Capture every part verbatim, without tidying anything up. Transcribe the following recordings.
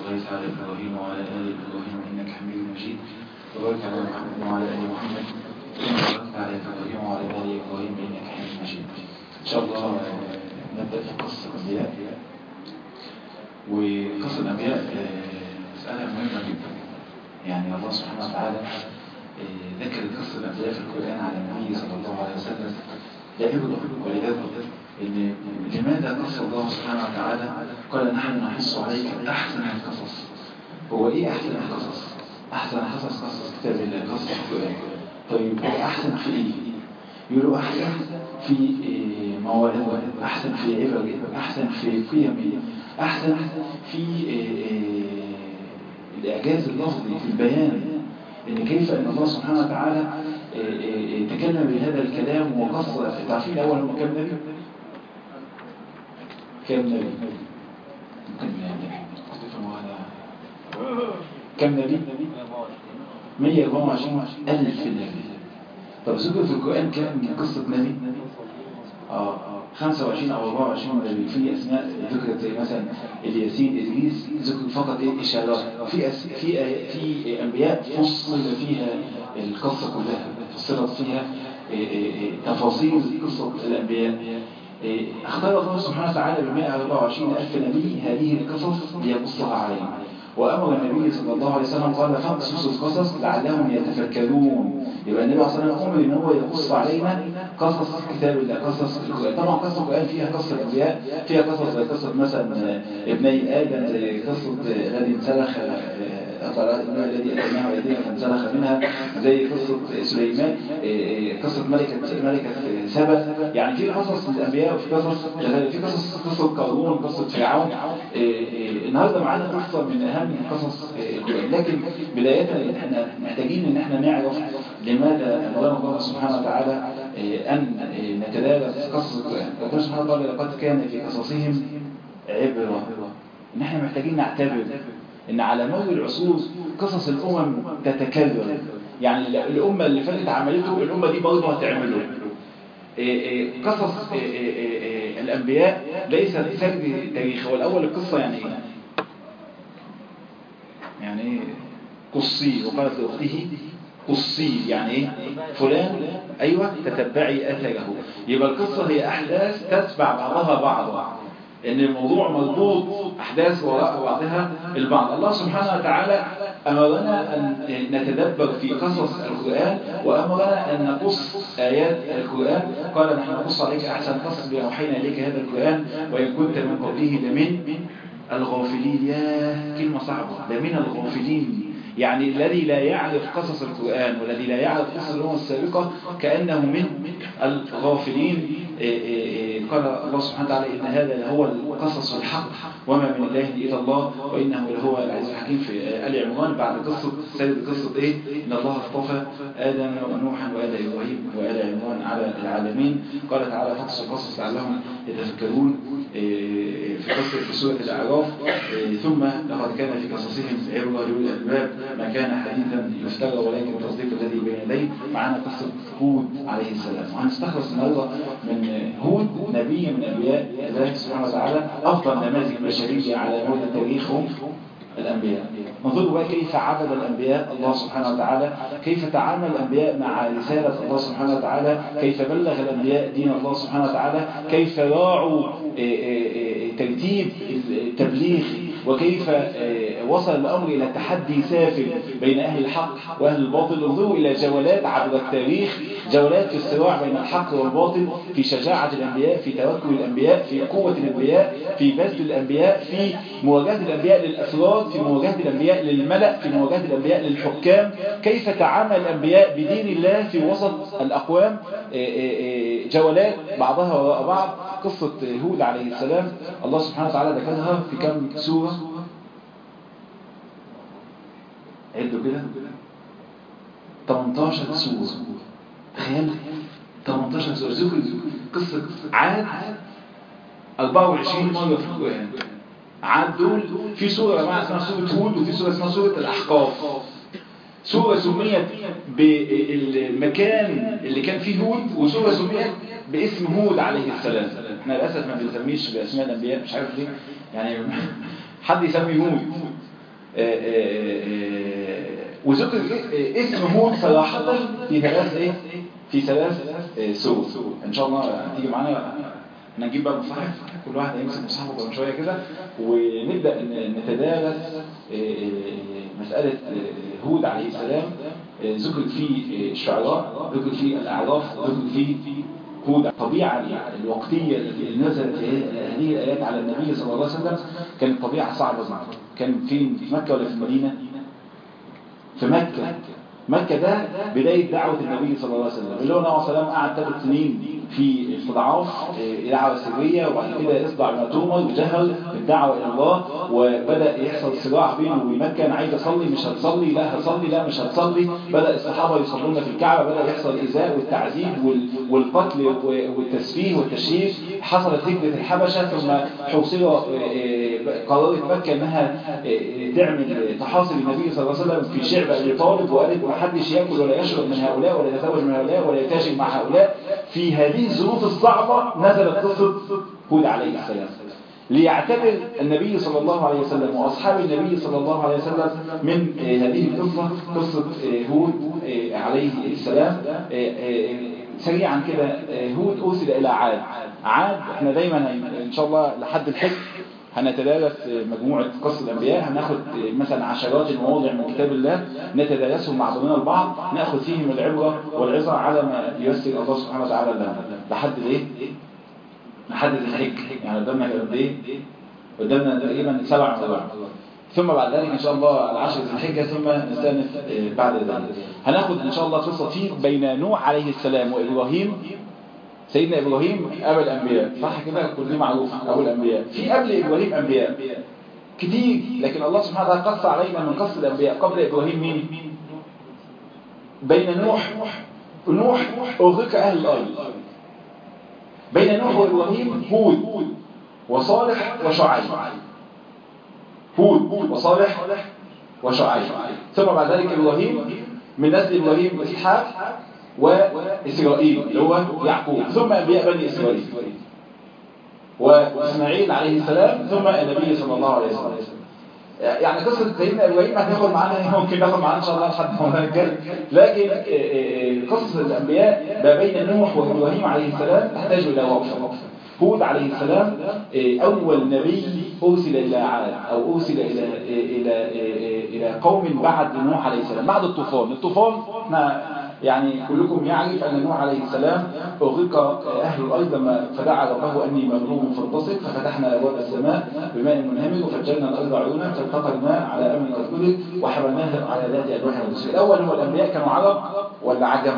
وبارك على إبراهيم وعلى آل إبراهيم إنك حميد مجيد وبارك على محمد وعلى آل محمد كما باركت على إبراهيم وعلى آل إبراهيم إنك حميد مجيد. إن شاء الله نبدأ في قصة الأنبياء. وقصة الأنبياء مسألة مهمة جدا، يعني الله سبحانه وتعالى ذكر قصة الأنبياء في القرآن على النبي صلى الله عليه وسلم لعبره ولذلك إن لماذا قص الله سبحانه وتعالى قال نحن نحص عليك أحسن القصص. هو إيه أحسن القصص؟ أحسن قصص قصص كتاب الله، قصص القرآن. طيب هو أحسن في إيه؟ يقولوا أحسن في مواعظ، أحسن في عبر، أحسن في قيم، أحسن في الإعجاز اللفظي في البيان، إن كيف أن الله سبحانه وتعالى تكلم بهذا الكلام وقص. تعرفين أول هم كم نبي؟ كم نبي؟ ممكن تفهموا هذا كم نبي؟ مئة وأربعة وعشرين ألف نبي. طب ذكر في القرآن كم قصة نبي؟ آه خمسة وعشرين أو أربعة وعشرين نبي. في أسماء ذكرت زي مثلا الياسين، إدريس، ذكر فقط إيه إشارات. في أس... في في أنبياء فصل فيها القصة كلها، فصلت فيها تفاصيل قصة الأنبياء. اختار الله سبحانه وتعالى بمئة وأربعة وعشرين ألف نبي هذه القصص ليقصها عليهم، وأمر النبي صلى الله عليه وسلم قال فاقصصوا القصص لعلهم يتفكرون. يبقى النبي صلى الله عليه وسلم أمر إن هو يقص علينا قصص كتاب الله، قصص القرآن. طبعا قصة القرآن فيها قصة الأنبياء، فيها قصص زي قصة مثلا ابني آدم، زي قصة الذي انسلخ الذي أتيناه ويديه فانسلخ منها، زي قصة سليمان، قصة ملكة ملكة سبأ. يعني في قصص الأنبياء وفي قصص في قصص قصة قارون، قصة فرعون. النهارده معانا قصة من أهم قصص القرآن. لكن بداية احنا محتاجين ان احنا نعرف لماذا أمرنا الله سبحانه وتعالى أن نتدارس قصص القرآن. ربنا سبحانه وتعالى لقد كان في قصصهم عبرة. ان احنا محتاجين نعتبر ان على مر العصور قصص الأمم تتكرر. يعني الأمة اللي فاتت عملته الأمة دي برضه هتعمله. قصص الأنبياء ليست سرد تاريخ. هو الأول القصة يعني ايه؟ يعني ايه قصي؟ وقالت لأخته قصي، يعني ايه؟ فلان ايوه تتبعي اثره. يبقى القصة هي احداث تتبع بعضها بعضا، ان الموضوع مربوط احداث وراء بعضها البعض. الله سبحانه وتعالى امرنا ان نتدبر في قصص القرآن، وامرنا ان نقص ايات القرآن. قال نحن نقص عليك احسن قصص بما اوحينا اليك هذا القرآن وان كنت من قبله لمن الغافلين. يا كلمة صعبة، لمن الغافلين. يعني الذي لا يعرف قصص القرآن والذي لا يعرف قصص الأمم السابقة كأنه من الغافلين. قال الله سبحانه وتعالى إن هذا لهو القصص الحق وما من إله إلا الله وإنه لهو العزيز الحكيم. في آل عمران بعد قصة سيد قصة إيه؟ إن الله اصطفى آدم ونوحا وآل إبراهيم وآل عمران على العالمين. قال تعالى فاقصصوا القصص لعلهم يتفكرون في قصة في سورة الأعراف. ثم لقد كان في قصصهم عبرة لأولي الألباب ما كان حديثا يفترى ولكن تصديق الذي بين يديه. معانا قصة هود عليه السلام، وهنستخلص النهارده من هود نبي من أنبياء الله سبحانه وتعالى. أفضل نماذج بشرية على مدى التاريخ هم الأنبياء. ننظر بقى كيف عبد الأنبياء الله سبحانه وتعالى، كيف تعامل الأنبياء مع رسالة الله سبحانه وتعالى، كيف بلغ الأنبياء دين الله سبحانه وتعالى، كيف راعوا ترتيب التبليغ، وكيف وصل الأمر إلى تحدي سافر بين أهل الحق وأهل الباطل. انظروا إلى جولات عبر التاريخ، جولات في الصراع بين الحق والباطل، في شجاعة الأنبياء، في توكل الأنبياء، في قوة الأنبياء، في بذل الأنبياء، في مواجهة الأنبياء للأفراد، في مواجهة الأنبياء للملأ، في مواجهة الأنبياء للحكام. كيف تعامل الأنبياء بدين الله في وسط الأقوام. جولات بعضها وراء بعض. قصة هود عليه السلام الله سبحانه وتعالى ذكرها في كم سورة؟ عدوا كده ثمانية عشر سورة. تخيل ثمانية عشر سورة. ذكر قصة عاد أربعة وعشرين مرة في القرآن. عاد دول في سورة جماعة اسمها سورة هود، وفي سورة اسمها سورة الأحقاف. سورة سميت بالمكان اللي كان فيه هود، وسورة سميت باسم هود عليه السلام. احنا للأسف ما بنسميش بأسماء الأنبياء، مش عارف ليه. يعني حد يسمي هود وذكر اسم هود صراحة في ثلاث ايه في ثلاث سور. ان شاء الله تيجي معانا نجيب بقى مصحف، كل واحد هيمسك مصحفه كمان شويه كده ونبدا نتدارس مساله هود عليه السلام. ذكر فيه الشعراء، ذكر فيه الاعراف، ذكر فيه هود. الطبيعه الوقتيه التي نزلت هذه الايات على النبي صلى الله عليه وسلم كانت طبيعه صعبه جدا. كان فين؟ في مكه ولا في المدينه؟ في مكه. مكة ده بداية دعوة النبي صلى الله عليه وسلم، اللي هو النبي صلى الله عليه وسلم قعد ثلاث سنين في استضعاف دعوة سرية، وبعد كده يصدع ما تؤمر وجهر بالدعوة إلى الله، وبدأ يحصل صراع بينه وبين مكة. أنا عايز أصلي مش هتصلي، لا هصلي لا مش هتصلي. بدأ الصحابة يصلون في الكعبة، بدأ يحصل الإيذاء والتعذيب والقتل والتسفيه والتشهير. حصلت هجرة الحبشة، ثم حوصل قررت مكة أنها تعمل تحاصر النبي صلى الله عليه وسلم في شعب أبي طالب، وقالت ما حدش يأكل ولا يشرب من هؤلاء ولا يتزوج من هؤلاء ولا يتاجر مع هؤلاء. في هذه الظروف الصعبة نزلت قصة هود عليه السلام، ليعتبر النبي صلى الله عليه وسلم وأصحاب النبي صلى الله عليه وسلم من هذه القصة، قصة هود عليه السلام. سريعا كده، هود أرسل إلى عاد. عاد احنا دايما إن شاء الله لحد الحج هنتدارس مجموعة قصص الأنبياء، هناخد مثلا عشرات المواضع من كتاب الله نتدارسهم مع بعضنا البعض، نأخذ فيهم العبرة والعظة على ما ييسر الله سبحانه وتعالى لنا لحد الايه؟ لحد الحج. يعني قدامنا قد ايه؟ قدامنا تقريبا سبع موضوع، ثم بعد ذلك ان شاء الله العشر ذي الحجة، ثم نستأنف بعد ذلك. هناخد ان شاء الله قصة فيه بين نوح عليه السلام وإبراهيم. سيدنا إبراهيم أبو الأنبياء، صح كده؟ كل دي معروف أبو الأنبياء. في قبل إبراهيم أنبياء كتير، لكن الله سبحانه وتعالى قص علينا من قص الأنبياء. قبل إبراهيم مين؟ بين نوح نوح أغرق أهل الأرض. بين نوح وإبراهيم هود وصالح وشعيب. هود وصالح وشعيب. ثم بعد ذلك إبراهيم من نسل إبراهيم إسحاق وإسرائيل اللي هو يعقوب، ثم أنبياء بني إسرائيل وإسماعيل عليه السلام، ثم النبي صلى الله عليه وسلم. يعني قصة سيدنا إبراهيم هتاخد معانا، ممكن ناخد معانا إن شاء الله لحد ما نتكلم، لكن قصص الأنبياء ما بين نوح وإبراهيم عليه السلام تحتاج إلى وقفة. هود عليه السلام أول نبي أرسل إلى عاد أو أرسل إلى إلى إلى قوم بعد نوح عليه السلام، بعد الطوفان. الطوفان احنا يعني كلكم يعرف أن نوح عليه السلام أغرق أهل الأرض لما فدعا ربه أني مغلوب فانتصر، ففتحنا أبواب السماء بماء منهمر وفجرنا الأرض عيونا فالتقى الماء على أمر قد قدر وحملناه على ذات ألواح ودسر. الأول هو الأنبياء كانوا عرب ولا عجم؟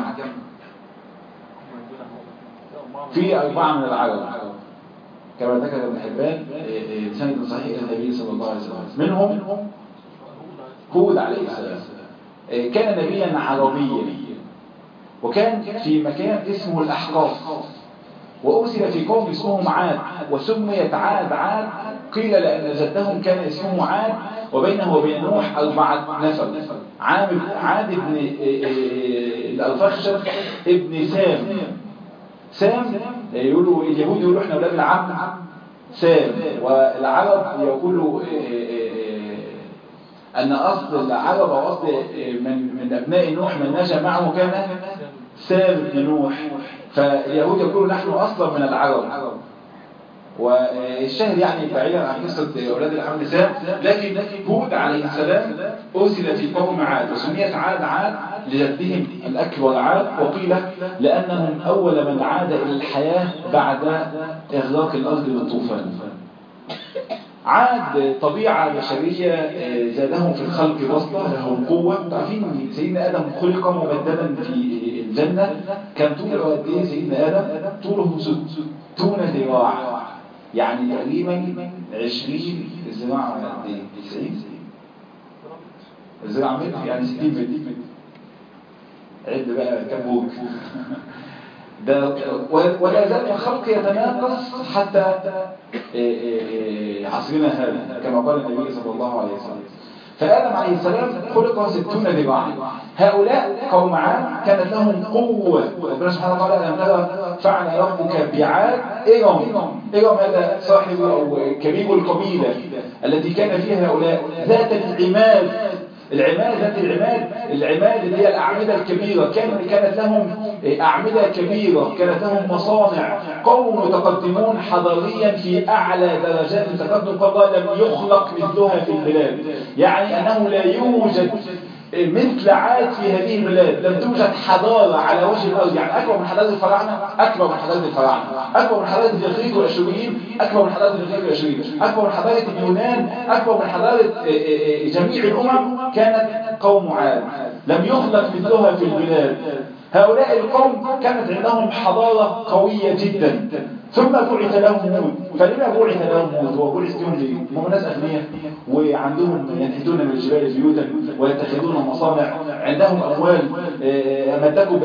في أربعة من العرب كما ذكر ابن حبان بسند صحيح إلى النبي صلى الله عليه وسلم. منهم هود عليه السلام، كان نبيا عربيا، وكان في مكان اسمه الأحقاف، وأرسل في قوم اسمهم عاد، وسميت عاد عاد قيل لأن جدهم كان اسمه عاد، وبينه وبين نوح أربعة نفر. عاد عاد ابن الأرفخشد ابن سام. سام يقولوا اليهود يقولوا احنا أولاد العم سام، والعرب يقولوا أن أصل العرب وأصل من من أبناء نوح من نجا معه كان سام بن نوح، فاليهود يقولوا نحن أصلا من العرب. والشاهد يعني بعيدا عن قصة أولاد العم سام، لكن هود عليه السلام أرسل في قوم عاد، وسميت عاد عاد لجدهم الأكبر عاد، وقيل لأنهم أول من عاد إلى الحياة بعد إغراق الأرض بالطوفان. عاد طبيعة بشرية زادهم في الخلق بسطة، لهم قوة. تعرفين سيدنا آدم خلق ممددا في الجنة، كان طوله قد ايه سيدنا آدم؟ طوله ستون ذراع، يعني تقريبا عشرين ذراع قد ايه؟ تسعين ذراع متر، يعني ستين متر. عد بقى كم بوك ده. ولا زال الخلق يتناقص حتى عصرنا هذا كما قال النبي صلى الله عليه وسلم. فآدم عليه السلام خلق ستون ذراعا. هؤلاء قوم عاد كانت لهم قوة. ربنا سبحانه وتعالى ألم ترى فعل ربك بعاد إرم. إرم هذا صاحب أو كبير القبيلة التي كان فيها هؤلاء ذات العماد. العماد ذات العماد العماد اللي هي الأعمدة الكبيرة. كان كانت لهم أعمدة كبيرة، كانت لهم مصانع. قوم متقدمون حضاريا في أعلى درجات التقدم، قال لم يخلق مثلها في البلاد. يعني أنه لا يوجد مثل عاد في هذه البلاد، لم توجد حضارة على وجه الأرض. يعني أكبر من حضارة الفراعنة، أكبر من حضارة الفراعنة، أكبر من حضارة الإغريق والأشوريين، أكبر من حضارة الإغريق والأشوريين، أكبر من حضارة اليونان، أكبر من حضارة جميع الأمم كانت قوم عاد، لم يخلق مثلها في البلاد. هؤلاء القوم كانت عندهم حضارة قوية جدا. ثم بعث لهم هود. فلما بعث لهم هود؟ هو بعث لهم ليه؟ هم ناس أغنياء وعندهم ينحتون من الجبال بيوتا ويتخذون مصانع، عندهم أموال أمدكوا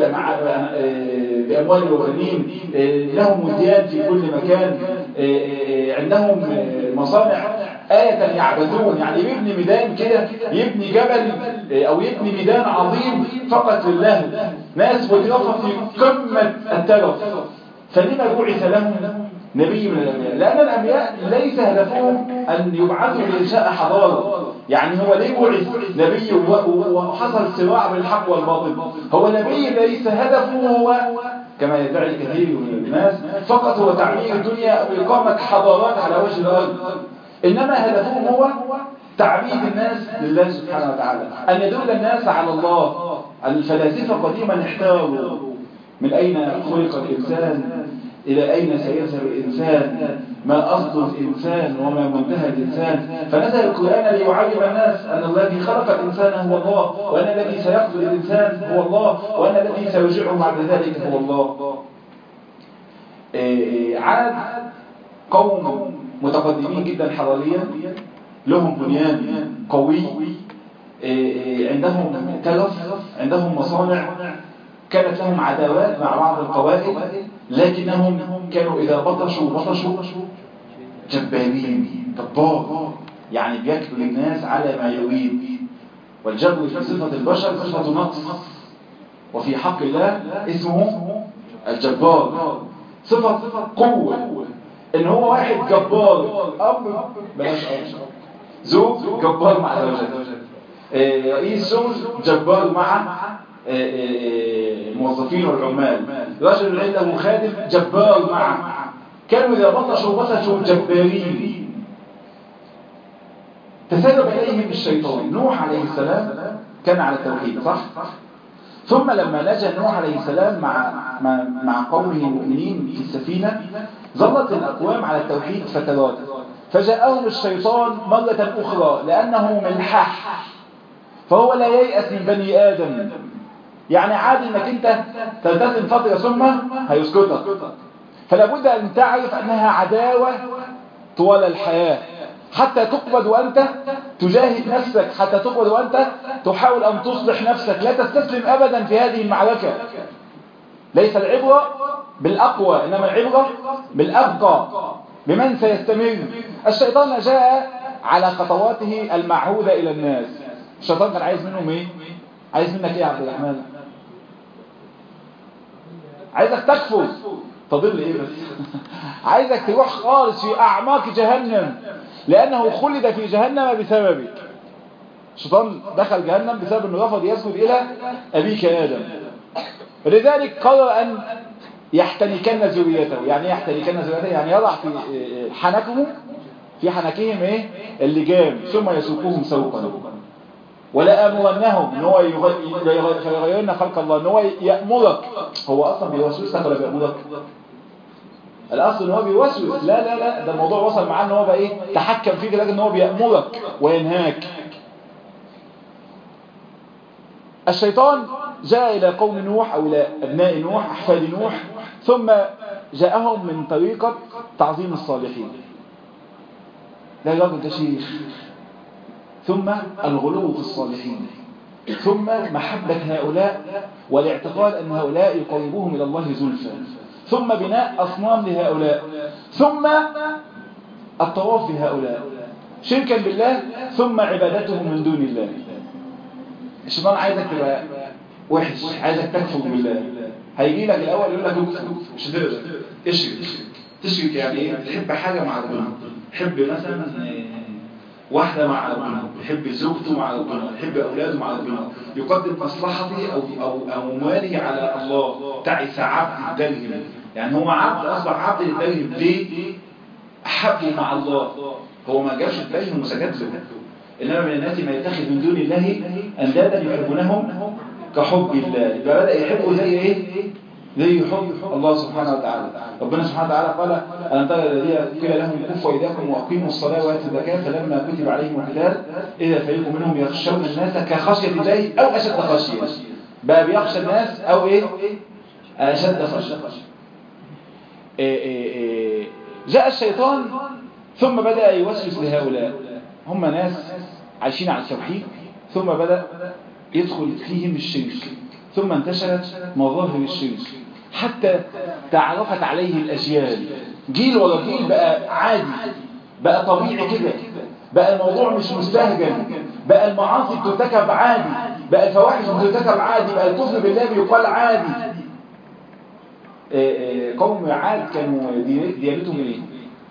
بأموال وبنين، لهم وديان في كل مكان، عندهم مصانع آية يعبدون. يعني يبني ميدان كده، يبني جبل أو يبني ميدان عظيم فقط لله، ناس بترفع في قمة الترف. فلما بعث لهم نبي من الأنبياء؟ لأن الأنبياء ليس هدفهم أن يبعثوا لإنشاء حضارة. يعني هو ليه بعث نبي وحصل صراع بين الحق والباطل؟ هو نبي ليس هدفه هو كما يدعي كثير من الناس فقط هو تعمير الدنيا أو إقامة حضارات على وجه الأرض، إنما هدفهم هو تعبيد الناس لله سبحانه وتعالى، أن يدل الناس على الله. الفلاسفة قديما احتاروا من أين خلق الإنسان، إلى أين سيذهب الإنسان، ما أصل الإنسان وما منتهى الإنسان. فنزل القرآن ليعلم الناس أن الذي خلق الإنسان هو الله، وأن الذي سيقتل الإنسان هو الله، وأن الذي سيرجعه بعد ذلك هو الله. عاد قوم متقدمين جدا حضاريا، لهم بنيان قوي، عندهم تلف، عندهم مصانع، كانت لهم عداوات مع بعض القبائل، لكنهم كانوا إذا بطشوا بطشوا جبارين. جبار يعني بيكبر الناس على ما يريد. والجبر في صفة البشر صفة نقص، وفي حق الله اسمه الجبار، صفة قوة. إن هو واحد جبار، أب بلاش أب زوج جبار مع زوجته، رئيس شغل جبار مع الموظفين والعمال، رجل عنده خادم جبار معه. كانوا إذا بطشوا بطشوا جبارين. تسلب إليهم الشيطان. نوح عليه السلام كان على التوحيد صح؟ ثم لما نجا نوح عليه السلام مع مع قومه المؤمنين في السفينة، ظلت الأقوام على التوحيد فترات، فجاءهم الشيطان مرة أخرى لأنه ملحح، فهو لا ييأس من بني آدم. يعني عادي انك انت تلتزم فترة ثم هيسكتك، فلا بد ان تعرف انها عداوة طوال الحياة حتى تقبض وانت تجاهد نفسك، حتى تقبض وانت تحاول ان تصلح نفسك. لا تستسلم ابدا في هذه المعركة. ليس العبرة بالاقوى، انما العبرة بالابقى، بمن سيستمر. الشيطان جاء على خطواته المعهودة الى الناس. الشيطان كان عايز منهم ايه؟ عايز منك ايه يا عبد الرحمن؟ عايزك تكفر. تضل ايه بس؟ عايزك تروح خالص في اعماق جهنم، لانه خلد في جهنم بسببك. الشيطان دخل جهنم بسبب انه رفض يسجد الى ابيك ادم. لذلك قرر ان يحتنكن ذريته. يعني يحتنكن ذريته يعني يضع في حنكهم في حنكهم ايه؟ اللجام، ثم يسوقهم سوقا. ولا امرنهم ان هو يغيرن خلق الله، ان هو يأمرك. هو اصلا بيوسوس لك ولا بيأمرك؟ الاصل ان هو بيوسوس. لا لا لا، ده الموضوع وصل معاه ان هو بقى ايه؟ تحكم فيك، لكن ان هو بيأمرك وينهاك. الشيطان جاء الى قوم نوح او الى ابناء نوح احفاد نوح، ثم جاءهم من طريقة تعظيم الصالحين. لا الراجل ده شيخ، ثم الغلو في الصالحين، ثم محبة هؤلاء والاعتقاد أن هؤلاء يقربوهم إلى الله زلفى، ثم بناء أصنام لهؤلاء، ثم الطواف بهؤلاء. شركا بالله ثم عبادتهم من دون الله. الشيطان عايزك تبقى وحش، عايزك تكفر بالله. هيجي لك الاول يقول لك مش هتقدر اشرك. تشرك يعني ايه؟ تحب حاجه مع ربنا، تحب مثلا واحده مع ربنا، يحب زوجته مع ربنا، يحب اولاده مع ربنا، يقدم مصلحته او او امواله على الله. تعس عبد الدرهم، يعني هو عبد، اصبح عبد للدرهم. ليه؟ احبه مع الله. هو ما جابش الدرهم وسجد له. انما من الناس ما يتخذ من دون الله اندادا يحبونهم كحب الله. يبقى بدا يحبه زي ايه؟ زي حب الله سبحانه وتعالى. ربنا سبحانه وتعالى قال: ألم ترى الذين قيل لهم كفوا أيديكم وأقيموا الصلاة وآتوا الزكاة فلما كتب عليهم القتال إذا فريق منهم يخشون الناس كخشية الله أو أشد خشية. بقى بيخشى الناس أو إيه؟ أشد خشية. إيه إيه إيه. جاء الشيطان ثم بدأ يوسوس لهؤلاء. هم ناس عايشين على التوحيد، ثم بدأ يدخل فيهم الشرك، ثم انتشرت مظاهر الشرك حتى تعرفت عليه الأجيال. جيل ورا جيل بقى عادي، بقى طبيعي كده، بقى الموضوع مش مستهجن، بقى المعاصي بترتكب عادي، بقى الفواحش بترتكب عادي، بقى الكفر بالله بيقال عادي. قوم عاد كانوا ديانتهم ايه؟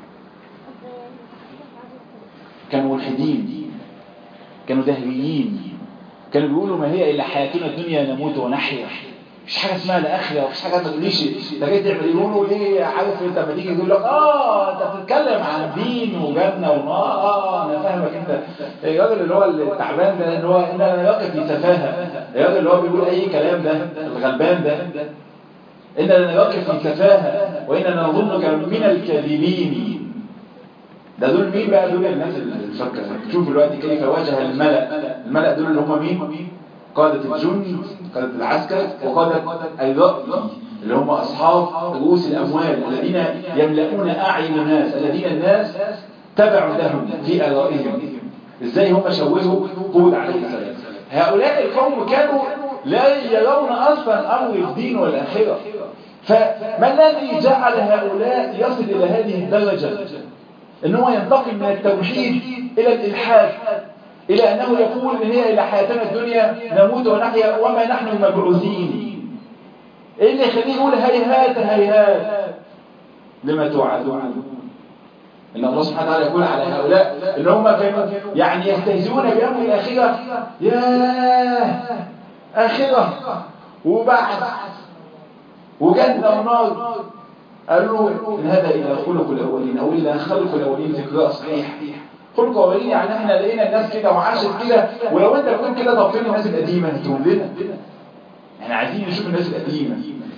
كانوا ملحدين، كانوا دهريين، كانوا بيقولوا ما هي إلا حياتنا الدنيا نموت ونحيا، مش حاجة اسمها الآخرة، ومش حاجة ما تقوليش انت جاي تعمل. يقولوا ليه؟ عارف انت لما تيجي تقول لك اه انت بتتكلم عن دين وجنة ونار، اه انا فاهمك. انت الراجل اللي هو التعبان ده، اللي هو انا يقف في سفاهة، الراجل اللي هو بيقول اي كلام ده، الغلبان ده، اننا نقف في سفاهة واننا نظنك من الكاذبين. ده دول مين بقى؟ دول الناس اللي بتفكر. شوف دلوقتي كيف واجه الملأ. الملأ دول اللي هم مين؟ قادة الجند، قادة العسكر، وقادة الرأي، اللي هم أصحاب رؤوس الأموال الذين يملؤون أعين الناس، الذين الناس تبعوا لهم في آرائهم. إزاي هم شوهوا هود عليه السلام. هؤلاء القوم كانوا لا يرون أصلا أمر الدين والآخرة. فما الذي جعل هؤلاء يصل إلى هذه الدرجة؟ ان هو ينتقل من التوحيد الى الالحاد، الى انه يقول ان هي الى حياتنا الدنيا نموت ونحيا وما نحن مبعوثين. ايه اللي يخليه يقول هيهات هيهات لما توعدون؟ ان الله سبحانه وتعالى يقول على هؤلاء ان هم كانوا يعني يستهزئون بامر الاخره. ياه، اخره وبعث وجنه ونار. قالوا إن هذا إلى خلق الأولين أو إلى خلق الأولين في قراءة صحيح. خلق الأولين يعني احنا لقينا الناس كده وعاشت كده، ولو انت كنت كده طب فين الناس القديمة؟ هتقول لنا احنا عايزين نشوف الناس القديمة.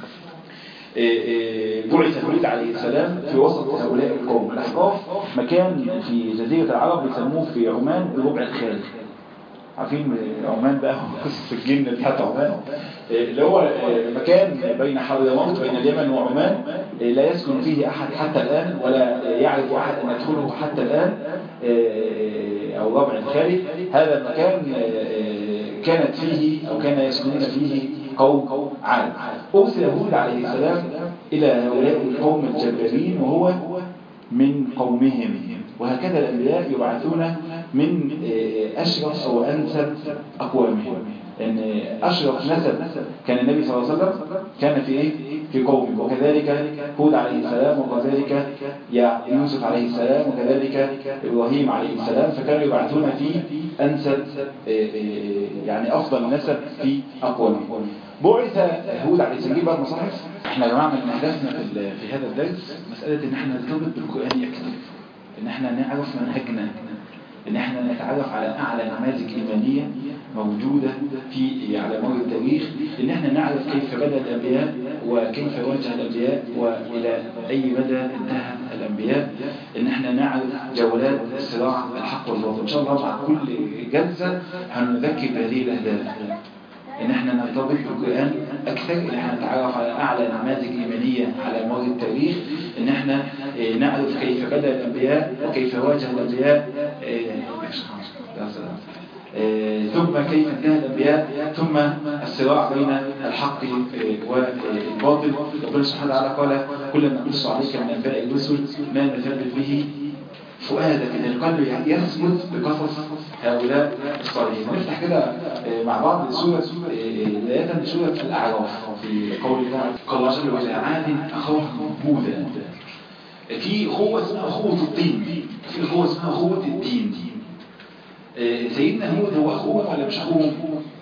بعث هود عليه السلام في وسط هؤلاء القوم. الأحقاف مكان في جزيرة العرب بيسموه في عمان الربع الخالي. عارفين عمان بقى قصة الجن بتاعت عمان، اللي هو مكان بين حضرموت بين اليمن وعمان لا يسكن فيه أحد حتى الآن، ولا يعرف أحد أن يدخله حتى الآن، أو ربع الخالي. هذا المكان كانت فيه أو كان يسكنون فيه قوم عاد. أرسل هود عليه السلام إلى هؤلاء القوم الجبارين وهو من قومهم. وهكذا الأنبياء يبعثون من أشرف أو أنسب أقوامهم. أن أشرف نسب كان النبي صلى الله عليه وسلم كان في إيه؟ في قومه. وكذلك هود عليه السلام، وكذلك يوسف عليه السلام، وكذلك إبراهيم عليه السلام. فكانوا يبعثون في أنسب يعني أفضل نسب في أقوامهم. بعث هود عليه السلام. بقى المصاحف احنا يا جماعه من اهدافنا في هذا الدرس مساله ان احنا نرتبط بالقران اكثر، ان احنا نعرف منهجنا، ان احنا نتعرف على اعلى نماذج ايمانيه موجوده في على مر التاريخ، ان احنا نعرف كيف بدا الانبياء وكيف واجه الانبياء والى اي مدى انتهى الانبياء، ان احنا نعرف جولات الصراع الحق والباطل. ان شاء الله مع كل جلسه هنذكر بهذه الاهداف، ان احنا نرتبط بالقرآن اكثر، ان احنا نتعرف على اعلى نماذج ايمانيه على مر التاريخ، ان احنا نعرف كيف بدا الانبياء وكيف واجه الانبياء، ثم كيف انتهى الانبياء، ثم الصراع بين الحق والباطل. ربنا سبحانه وتعالى قال: كلما نقص عليك من انباء الرسل ما نثبت به فؤادك ان القلب يثبت بقصص هؤلاء الصالحين. نفتح كده مع بعض سورة بداية سورة الأعراف في قول الله قال الله جل وعلا عاد أخاهم هودا. في أخوة اسمها أخوة الدين، في أخوة اسمها أخوة الدين. سيدنا هود هو أخوهم ولا مش أخوهم؟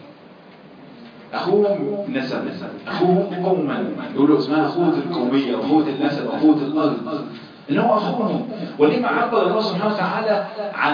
أخوهم نسب، أخوهم قوما، يقولوا اسمها أخوة القومية، أخوة النسب، أخوة الأرض، إن هو أخوهم. ولما عبر الله سبحانه وتعالى عن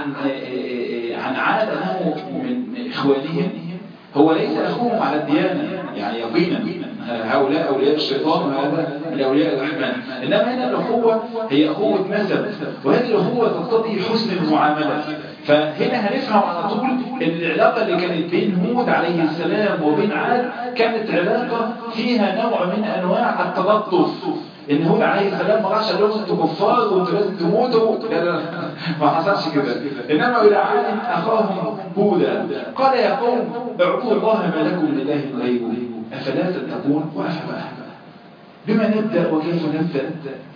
عن عاد أنه من إخوانهم، هو ليس أخوهم على الديانة يعني يقينا، هؤلاء أولياء الشيطان وهذا من أولياء الرحمن، إنما هنا الأخوة هي أخوة نسب، وهذه الأخوة تقتضي حسن المعاملة. فهنا هنفهم على طول ان العلاقة اللي كانت بين هود عليه السلام وبين عاد كانت علاقة فيها نوع من انواع التلطف. ان هود عليه السلام ما راحش قال لهم انتوا كفار وانتوا لازم تموتوا، لا لا ما حصلش كده. انما الى عاد اخاهم هودا قال يا قوم اعبدوا الله ما لكم من اله غيره افلا تتقون. وافلا بما نبدا وكيف نبدا؟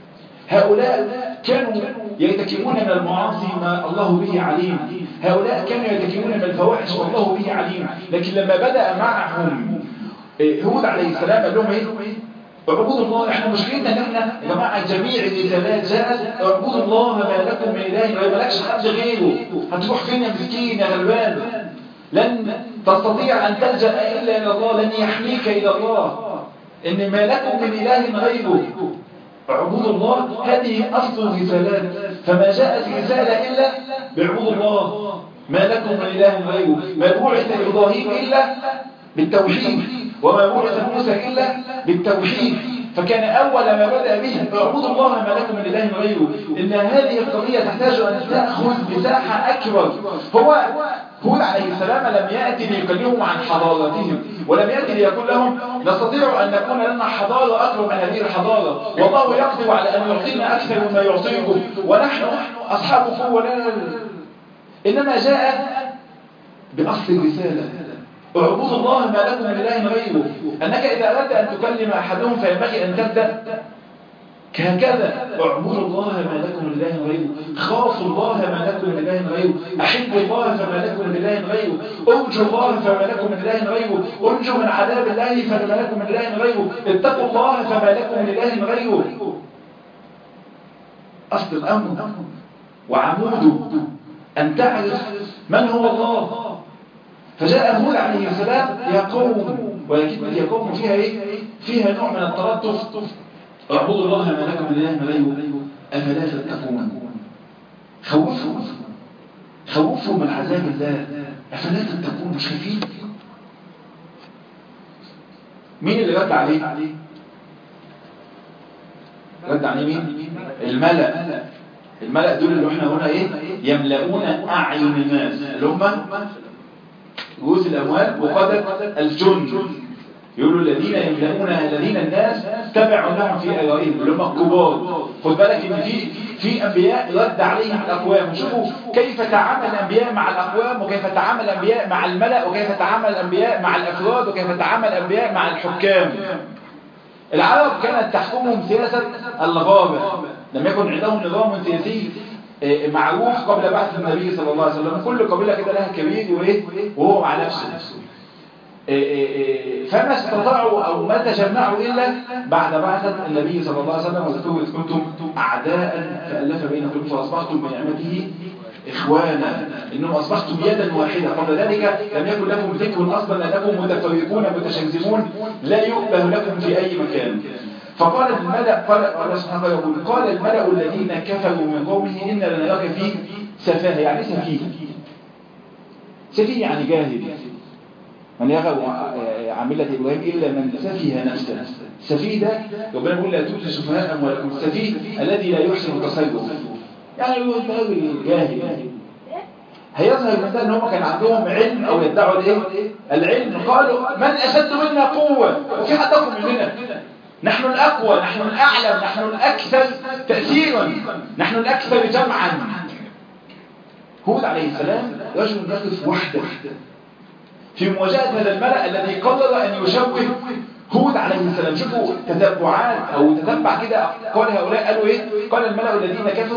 هؤلاء كانوا يتكلمون من المعاصي ما الله به عليم، هؤلاء كانوا يتكلمون من الفواحش والله به عليم. لكن لما بدأ معهم هود عليه السلام قال لهم ايه؟ اعبدوا الله. احنا مشكلتنا ان احنا يا جماعه جميع الرسالات جاءت اعبدوا الله ما لكم من اله غيره، مالكش حد غيره. هتروح فين يا مسكين يا غلبان؟ لن تستطيع ان تلجأ الا الى الله، لن يحميك الى الله. ان ما لكم من اله غيره اعبدوا الله، هذه أصل الرسالات. فما جاءت رسالة إلا باعبدوا الله ما لكم من إله غيره. ما بعث إبراهيم إلا بالتوحيد، وما بعث موسى إلا بالتوحيد. فكان أول ما بدأ به اعبدوا الله ما لكم من إله غيره. إن هذه القضية تحتاج أن تأخذ مساحة أكبر. هو هود عليه السلام لم يأتي ليكلمهم عن حضارتهم، ولم يأتي ليقول لهم نستطيع أن نكون لنا حضارة أكبر من هذه الحضارة، والله يقدر على أن يعطينا أكثر مما يعطيكم ونحن أصحاب قوة. لا لا لا، إنما جاء بأصل الرسالة اعبدوا الله ما لكم من إله غيره. أنك إذا أردت أن تكلم أحدهم فينبغي أن تبدأ كهكذا اعبدوا الله ما لكم من اله غيره، خافوا الله ما لكم من اله غيره، احبوا الله فما لكم من اله غيره، ارجوا الله فما لكم من اله غيره، ارجوا من عذاب الله فما لكم من اله غيره، اتقوا الله فما لكم من اله غيره. اصل الامر وعموده ان تعرف من هو الله. فجاء هود عليه السلام يا قوم، ولكن يا قوم فيها ايه؟ فيها نوع من التلطف. اعبدوا الله ما لكم من اله غيره افلا تتقون. خوفهم خوفهم من عذاب الله، افلا تتقون، مش خايفين؟ مين اللي رد عليه؟ رد عليه مين؟ الملأ. الملأ دول اللي احنا قلنا ايه؟ يملؤون اعين الناس، اللي هم رؤوس الاموال وقادة الجند. يقولوا الذين يملؤون الذين الناس تبعوا لهم في آرائهم، اللي هم الكبار. خد بالك ان في في انبياء رد عليهم الاقوام. شوفوا كيف تعامل الانبياء مع الاقوام، وكيف تعامل الانبياء مع الملأ، وكيف تعامل الانبياء مع الافراد، وكيف تعامل الانبياء مع الحكام. العرب كانت تحكمهم سياسة الغابة، لم يكن عندهم نظام سياسي معروف قبل بعث النبي صلى الله عليه وسلم. كل قبيلة كده لها كبير وايه وهو مع نفسه. فما استطاعوا أو ما تجمعوا إلا بعد بعثة النبي صلى الله عليه وسلم. وذكروا إذ كنتم أعداء فألف بين قلوبكم فأصبحتم بنعمته إخوانا، إنهم أصبحتم يدا واحدة. قبل ذلك لم يكن لكم ذكر أصلا، أنكم متفرقون متشمزمون لا يؤبه لكم في أي مكان. فقال الملأ، قال الله سبحانه وتعالى يقول قال الملأ الذين كفروا من قومه إن لنراك فيه سفاهة. يعني سفيه، سفيه يعني جاهل. من يغب عن ملة إبراهيم إلا من سفيه نفسه. السفيه ده ربنا بيقول لا تؤتوا سفهاء أموالكم. السفيه الذي لا يحسن التصرف، يعني يقول ده جاهل. هيظهر من ده ان هم كان عندهم علم او يدعوا الايه؟ العلم. قالوا من اشد منا قوه، وفي حد اقوى مننا، نحن الاقوى، نحن الاعلم، نحن الاكثر تاثيرا، نحن الاكثر جمعا. هود عليه السلام رجل يقف وحده في مواجهة هذا الملأ الذي قرر أن يشوه هود عليه السلام. شوفوا تتبعات أو تتبع كده قال هؤلاء قالوا إيه؟ قال الملأ الذين كفروا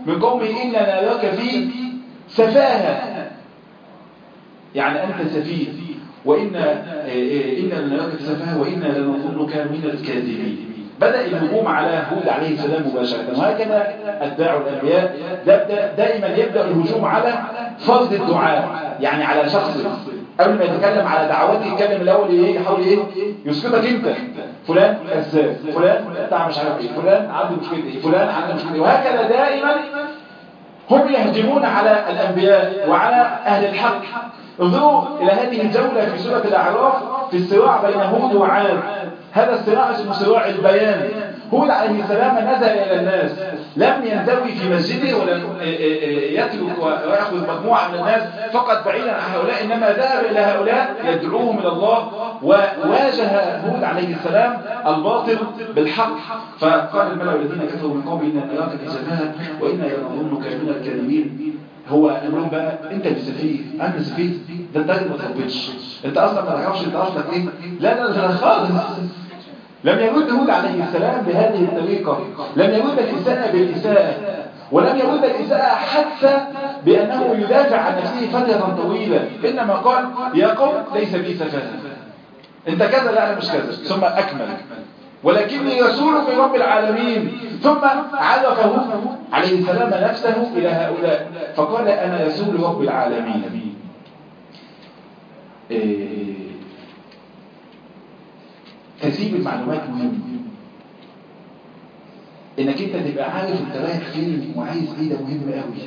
من قومه إننا نراك في سفاهة، يعني أنت سفيه، وإنا إننا نراك في سفاهة وإنا لنظنك من الكاذبين. بدأ الهجوم على هود عليه السلام مباشرة، وهكذا أتباع الأنبياء دائما يبدأ الهجوم على فرد الدعاء، يعني على شخص قبل ما يتكلم على دعوته يتكلم الأول إيه، يحاول إيه يسقطك أنت، فلان كذاب، فلان بتاع مش عارف إيه، فلان عنده مشكلة إيه، فلان عنده مشكلة إيه، وهكذا دائما هم يهجمون على الأنبياء وعلى أهل الحق. انظروا إلى هذه الجولة في سورة الأعراف في الصراع بين هود وعاد. هذا الصراع اسمه صراع البيان. هود عليه السلام نزل إلى الناس، لم ينزوي في مسجده ولم يترك ويأخذ مجموعة من الناس فقط بعيدا عن هؤلاء، إنما ذهب إلى هؤلاء يدعوهم إلى الله، وواجه هود عليه السلام الباطل بالحق. فقال الملأ الذين كفروا من قومه إننا نراك في سفاهة وإنا لنظنك من الكاذبين. هو قال لهم بقى انت اللي سفيه، انا سفيه، ده انت ما تربيتش، انت اصلا ما تعرفش انت اصلك ايه. لا لا لا خالص. لم يرد هود عليه السلام بهذه الطريقه، لم يرد الاساءه بالاساءه، ولم يرد الاساءه حتى بانه يدافع عن نفسه فتره طويله، انما قال يا قوم ليس بي سفاهه، انت كذا لا انا مش كذا، ثم اكمل ولكني رسول من رب العالمين. ثم عرف هود عليه السلام نفسه إلى هؤلاء فقال أنا رسول رب العالمين. إيه تسيب المعلومات مهم، انك انت تبقى عارف انت رايح فين وعايز ايه، ده مهم قوي.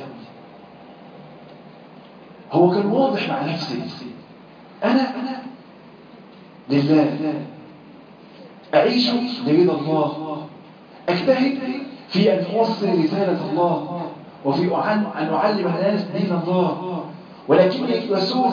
هو كان واضح مع نفسه، انا انا لله، أعيش لرضا الله، أجتهد في أن أوصل رسالة الله وفي أن أعلم الناس دين الله، ولكني رسول.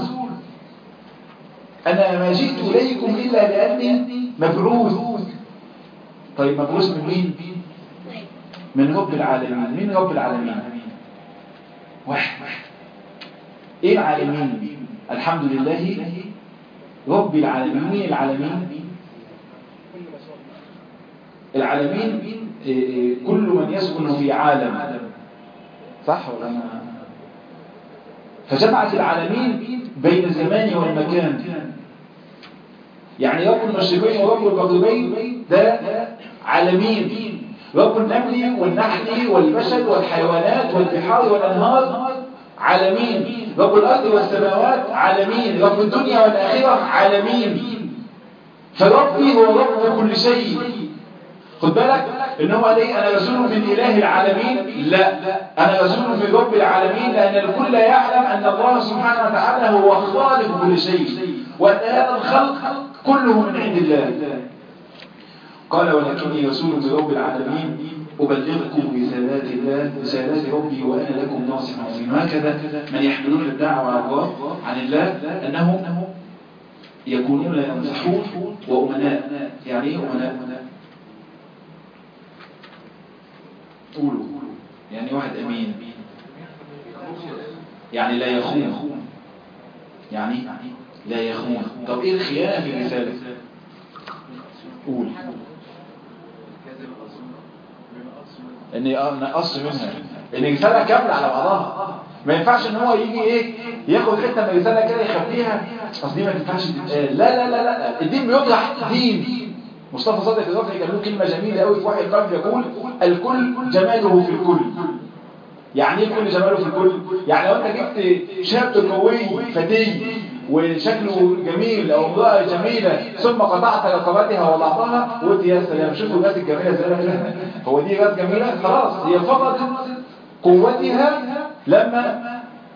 أنا ما جئت إليكم إلا لأني مبعوث. طيب مبعوث من مين؟ من رب العالمين. مين رب العالمين؟ واحد. إيه العالمين؟ الحمد لله رب العالمين. مين العالمين؟ العالمين كل من يسكن في عالم، صح ولا ما؟ فجمعت العالمين بين الزمان والمكان، يعني رب المشرقين ورب المغربين ده عالمين، رب النمل والنحل والبشر والحيوانات والبحار والأنهار عالمين، رب الأرض والسماوات عالمين، رب الدنيا والآخرة عالمين. فربي هو رب كل شيء. خد بالك ان هو ليه انا رسول من اله العالمين؟ لا، انا رسول من رب العالمين، لان الكل يعلم ان الله سبحانه وتعالى هو خالق كل شيء، وان هذا الخلق كله من عند الله. قال ولكني رسول من رب العالمين أبلغكم رسالات الله رسالات ربي وأنا لكم ناصح مبين. وهكذا من يحملون الدعوة على الله عن الله أنهم يكونون ينصحون وأمناء. يعني ايه أمناء؟ قولوا. يعني واحد أمين، يعني لا يخون، يعني لا يخون. طب ايه الخيانة في الرسالة؟ قول. ان نقص منها، ان رسالة كاملة على بعضها. ما ينفعش ان هو يجي ايه ياخد حته من رساله كده يخبيها، اصل دي ما تنفعش تتقال. لا لا لا لا، الدين بيطرح دين. مصطفى صادق الرافعي كان له كلمه جميله قوي في واحد قلب يقول الكل جماله في الكل. يعني ايه الكل جماله في الكل؟ يعني لو انت جبت شاب قوي فتي وشكله جميل او امراه جميله ثم قطعت رقبتها ووضعتها وقلت يا سلام شوفوا الناس الجميله ازاي، هو دي ناس جميله؟ خلاص هي فقدت قوتها لما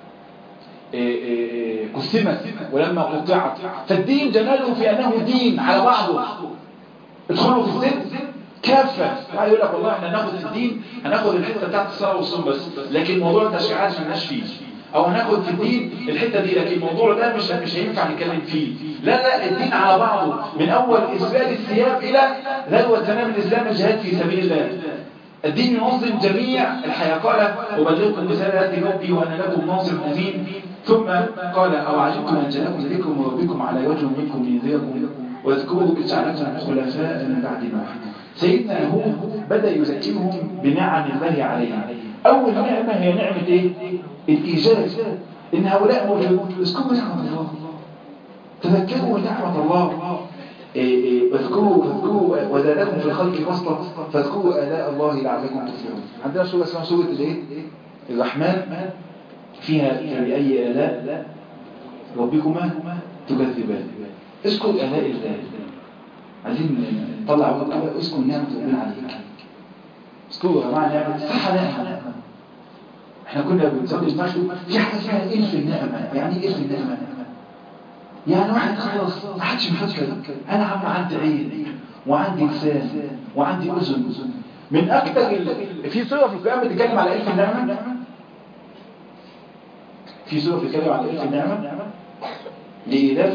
قسمت ولما قطعت. فالدين جماله في انه دين على بعضه. ادخلوا في السن كافة. واحد يقول لك والله احنا هناخد في الدين هناخد الحته بتاعت الصلاه والصوم بس، لكن موضوع التشريعات مالناش فيه. او هناخد في الدين الحته دي لكن الموضوع ده مش مش هينفع نتكلم فيه. لا لا، الدين على بعضه من اول اسبال الثياب الى غزوه سنام الاسلام الجهاد في سبيل الله. الدين ينظم جميع الحياه. قال أبلغكم رسالات ربي وانا لكم ناصر امين. ثم قال او عجبتم ان جاءكم ذكر من ربكم على وجه منكم لينذركم واذكروا إذ جعلكم خلفاء من بعد نوح. سيدنا هود بدأ يذكرهم بنعم الله عليهم. أول نعمة هي نعمة إيه؟ الإيجاز، إن هؤلاء موجودون. اذكروا نعمة الله، تذكروا نعمة الله، اذكروا اذكروا وزادكم في الخلق بسطة فاذكروا آلاء الله لعلكم تفلحون. عندنا سورة اسمها سورة الإيه؟ الرحمن، فيها فبأي آلاء ربكما تكذبان. اذكر آلاء الله، عايزين نطلع وقت كده، اذكر نعمة ربنا عليك. اذكروا يا جماعة نعمة الصحة، نعمة. احنا كنا بنسوي دماغنا في حاجة اسمها إلف النعمة. يعني إيه إلف النعمة؟ يعني واحد خلاص ما حدش مفكر، انا عم عندي عين وعندي لسان وعندي اذن. من اكثر ال... في سوره في القران بتتكلم على الف النعمه، في سوره بتتكلم على الف النعمه لإلاف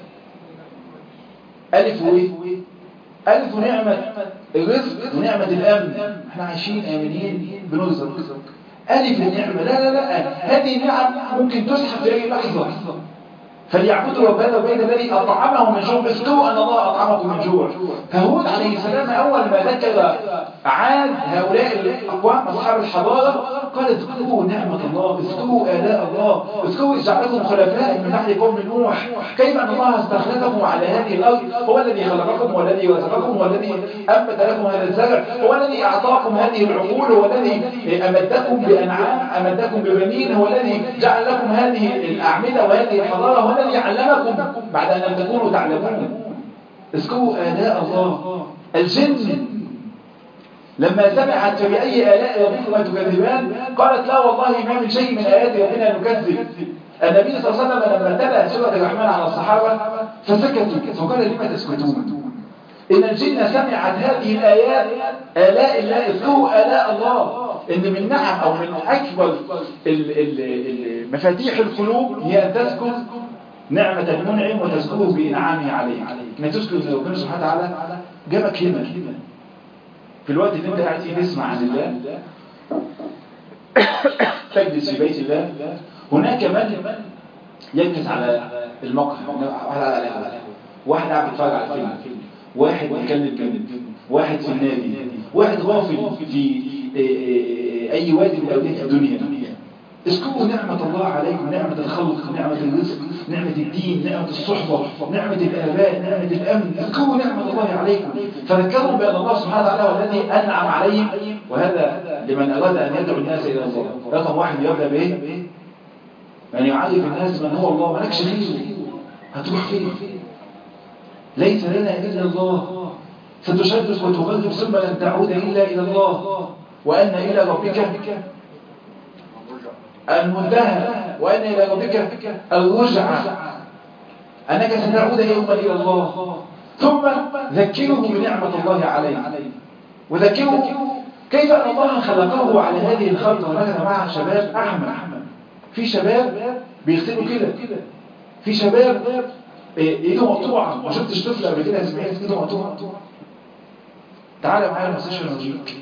الف وايه؟ الف نعمه الرزق ونعمه الامن، احنا عايشين امنين بنرزق. الف النعمه لا لا لا، هذه النعم ممكن تسحب في اي لحظه. فليعبدوا رب هذا البيت الذي اطعمهم من جوع. اذكروا ان الله اطعمكم من جوع. فهود عليه السلام اول ما ذكر عاد هؤلاء الاقوام اصحاب الحضاره قال اذكروا نعمه الله، اذكروا الاء الله، اذكروا جعلكم خلفاء من بعد قوم نوح، كيف ان الله استخلفكم على هذه الارض. هو الذي خلقكم والذي رزقكم والذي انبت لكم هذا الزرع، هو الذي اعطاكم هذه العقول، هو الذي امدكم بانعام، امدكم ببنين، هو الذي جعل لكم هذه الاعمده وهذه الحضاره، هو الذي علمكم بعد ان لم تكونوا تعلمون. اذكروا آلاء الله. الجن لما سمعت فبأي آلاء ربكما تكذبان قالت لا والله ما من شيء من آيات ربنا نكذب. النبي صلى الله عليه وسلم لما تلا سورة الرحمن على الصحابة فسكتوا فقال لما تسكتون؟ إن الجن سمعت هذه الآيات آلاء الله. اذكروا آلاء الله، إن من نعم أو من أكبر مفاتيح القلوب هي أن تذكر نعمة المنعم وتذكره بإنعامه عليك. إنك تذكر أن ربنا سبحانه وتعالى جابك هنا في الوقت اللي أنت قاعد فيه تسمع عن الله، تجلس في بيت الله. هناك من يجلس على المقهى، واحد على القهوة، واحد قاعد بيتفرج على فيلم، واحد بيتكلم كلمة، واحد في النادي، واحد غافل في أي وادي من أودية الدنيا. اذكروا نعمة الله عليكم، نعمة الخلق، نعمة الرزق، نعمة الدين، نعمة الصحبة، نعمة الآباء، نعمة الأمن. اذكروا نعمة الله عليكم، فذكروا بأن الله سبحانه وتعالى هو الذي أنعم عليهم. وهذا لمن أراد أن يدعو الناس إلى الله. رقم واحد يبدأ بإيه؟ أن يعرف الناس من هو الله. مالكش غيره، هتروح فين؟ ليس لنا إلا الله، ستشدد وتغلب ثم لن تعود إلا إلى الله، وأن إلى ربك المنتهى، وأن إلى ربك الرجعة، أنك ستعود يوما إلى الله. ثم ذكره بنعمة الله عليه، وذكره كيف أن الله خلقه على هذه الخلقة. هناك مع شباب أحمد، في شباب بيغسلوا كده، في شباب ايده مقطوعة. ما شفتش طفل قبل كده سمعت ايده مقطوعة؟ تعالى معايا المستشفى نوريك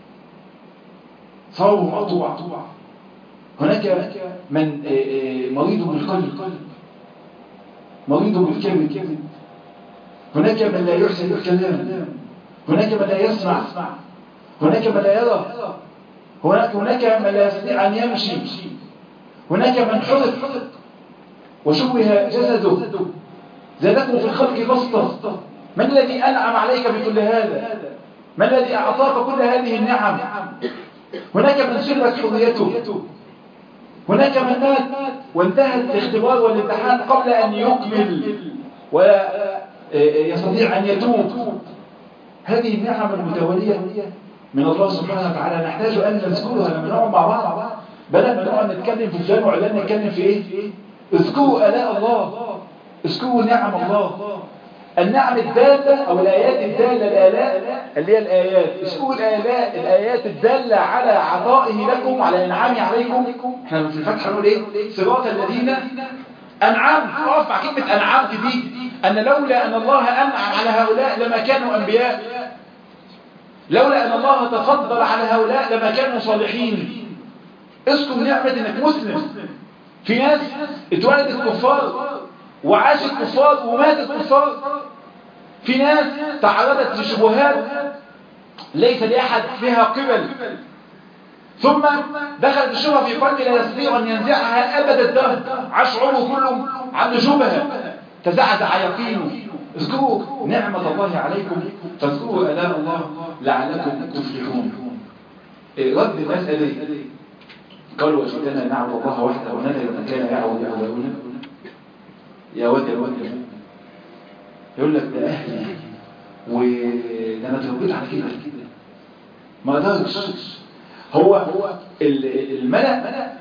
صوره مقطوع. هناك من مريض بالقلب، مريض بالكبد، هناك من لا يحسن الكلام، هناك من لا يسمع، هناك من لا يرى، هناك هناك من لا يستطيع أن يمشي، هناك من حرق وشوه جسده. زادكم في الخلق بسطة. من الذي أنعم عليك بكل هذا؟ من الذي أعطاك كل هذه النعم؟ هناك من سلبت حريته، هناك من مات وانتهى الاختبار والامتحان قبل أن يكمل ولا يستطيع أن يتوب. هذه النعم المتوالية من الله سبحانه وتعالى نحتاج أن نذكرها لما نقعد مع بعض، بدل ما نقعد نتكلم في فلان وعلان نتكلم في إيه؟ اذكروا آلاء الله، اذكروا نعم الله. النعم الدالة أو الآيات الدالة، الآلاء اللي هي الآيات. اذكروا الآلاء، الآيات الدالة على عطائه لكم، على إنعامه عليكم. احنا في الفتحة نقول إيه؟ صراط الذين أنعمت. اقف مع كلمة أنعمت دي، أن لولا أن الله أنعم على هؤلاء لما كانوا أنبياء، لولا أن الله تفضل على هؤلاء لما كانوا صالحين. اذكر نعمة إنك مسلم. في ناس اتولدت كفار وعاشت كفار وماتت كفار. في ناس تعرضت لشبهات ليس لأحد فيها قبل. ثم دخلت الشبهة في قلبي لا يستطيع أن ينزعها أبدا الدهر، عاش عمره كله عنده شبهة، تزعزع يقينه. اذكروا نعمة الله عليكم فاذكروا آلاء الله لعلكم تفلحون. رد الناس إليه قالوا أجئتنا نعبد الله وحده ونذر من كان يعبد آباؤنا. يا ود يا ود يقول لك ده أهلي وده أنا اتربيت على كده ما قدرش. هو الملأ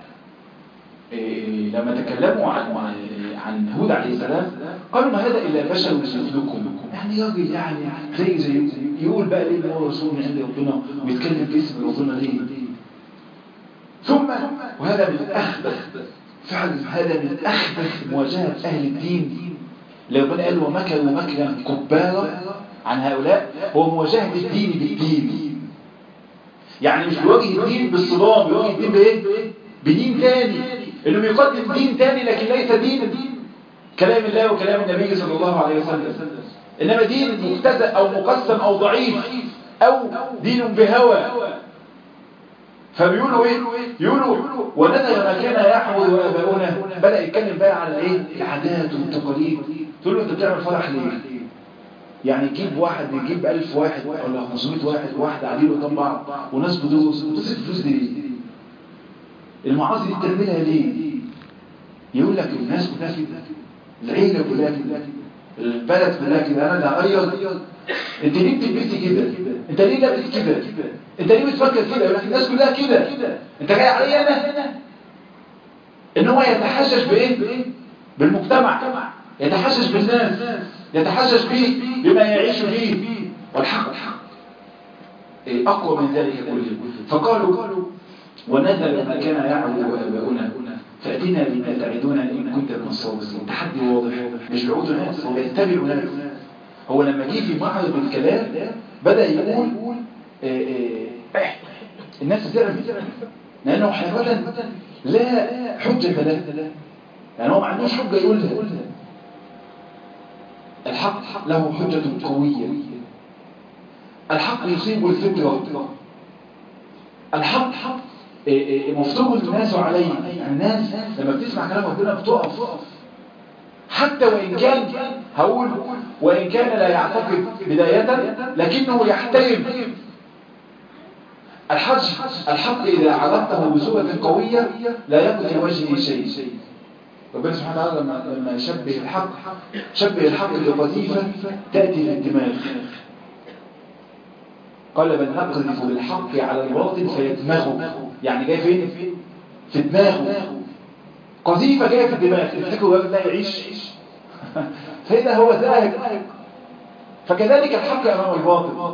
لما تكلموا عن عن هود عليه السلام قالوا ما هذا إلا بشر مثلكم، يعني راجل يعني زي زي يقول بقى ليه ان هو رسول من عند ربنا ويتكلم باسم ربنا ليه. ثم وهذا من أخبث فعلا، هذا من أخبث مواجهة أهل الدين. لو ربنا قال ومكروا مكرا كبارا عن هؤلاء، هو مواجهة الدين بالدين. يعني مش بيواجه الدين بالصدام، بيواجه الدين بايه؟ بدين تاني، انه بيقدم دين تاني لكن ليس دين كلام الله وكلام النبي صلى الله عليه وسلم، انما دين مجتزأ او مقسم او ضعيف او دين بهوى. فبيقولوا ايه؟ يقولوا ونذر ما كان يعبد آباؤنا. بدأ يتكلم بقى على ايه؟ العادات والتقاليد. تقول له انت بتعمل فرح ليه؟ يعني يجيب واحد يجيب ألف واحد ولا خمسمائة واحد واحد قاعدين قدام بعض وناس بدوس، بتصرف الفلوس دي ليه؟ المعاصي دي بتعملها ليه؟ يقول لك الناس كلها كده، العيله كلها كده، البلد كلها كده، انا ده غير. انت ليه بتلبسي كده؟ انت ليه لابس كده؟ انت ليه بتفكر كده؟ يقول لك الناس كلها كده، انت جاي عليا انا؟ ان هو يتحجج بايه؟ بالمجتمع، يتحجج بالناس، يتحجج به بما يعيش فيه. والحق اقوى من ذلك كله. فقالوا ونذر ما كان يعبد آباؤنا فأتنا بما تعدون إن كنت من الصادقين. تحدي واضح، مش بيعودوا ناس، هو بيتبعوا ناس. هو لما جه في معرض الكلام بدأ يقول آآ آآ الناس تعرف لأنه حقيقة لا حجة له، يعني هو ما عندوش حجة يقولها. الحق له حجة قوية، الحق يصيب الفكرة، الحق مفتوح الناس عليه. يعني الناس لما بتسمع كلام ربنا بتقف، حتى وإن كان هقول وإن كان لا يعتقد بداية لكنه يحترم الحج. الحق إذا عرضته بصورة قوية لا يكون في وجهه شيء. ربنا سبحانه وتعالى لما لما يشبه الحق شبه الحق بقذيفة تأتي في الدماغ، قال بل نقذف بالحق على الباطل فيدمغه. يعني جاي فين؟ في دماغه، قذيفة جاية في الدماغ. تفتكروا الراجل ده يعيش؟ فإذا هو ذاهب. فكذلك الحق أمام الباطل.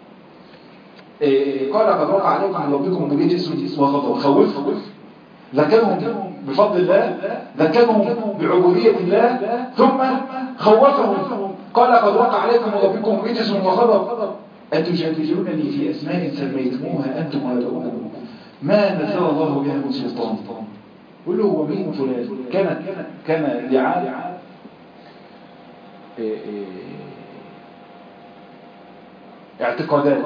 إيه قال قد وقع عليكم من ربكم رجس وغضب. خوفهم، ذكرهم بفضل الله، ذكرهم بعبودية الله، ثم خوفهم. قال قد وقع عليكم من ربكم رجس وغضب أتجادلونني في أسماء سميتموها أنتم وآباؤكم ما نزل الله بها من سلطان. قل له هو مين فلان؟ كانت كان دعاء اعتقادات.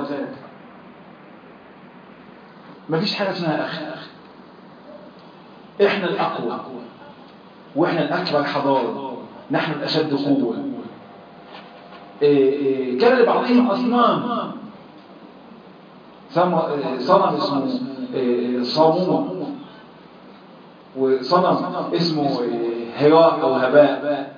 ما فيش حاجة اسمها أخ، إحنا الأقوى وإحنا الأكبر حضارة، نحن الأشد قوة. كان لبعضهم أصنام، صنم اسمه صامومة وصنم اسمه هراء أو هباء.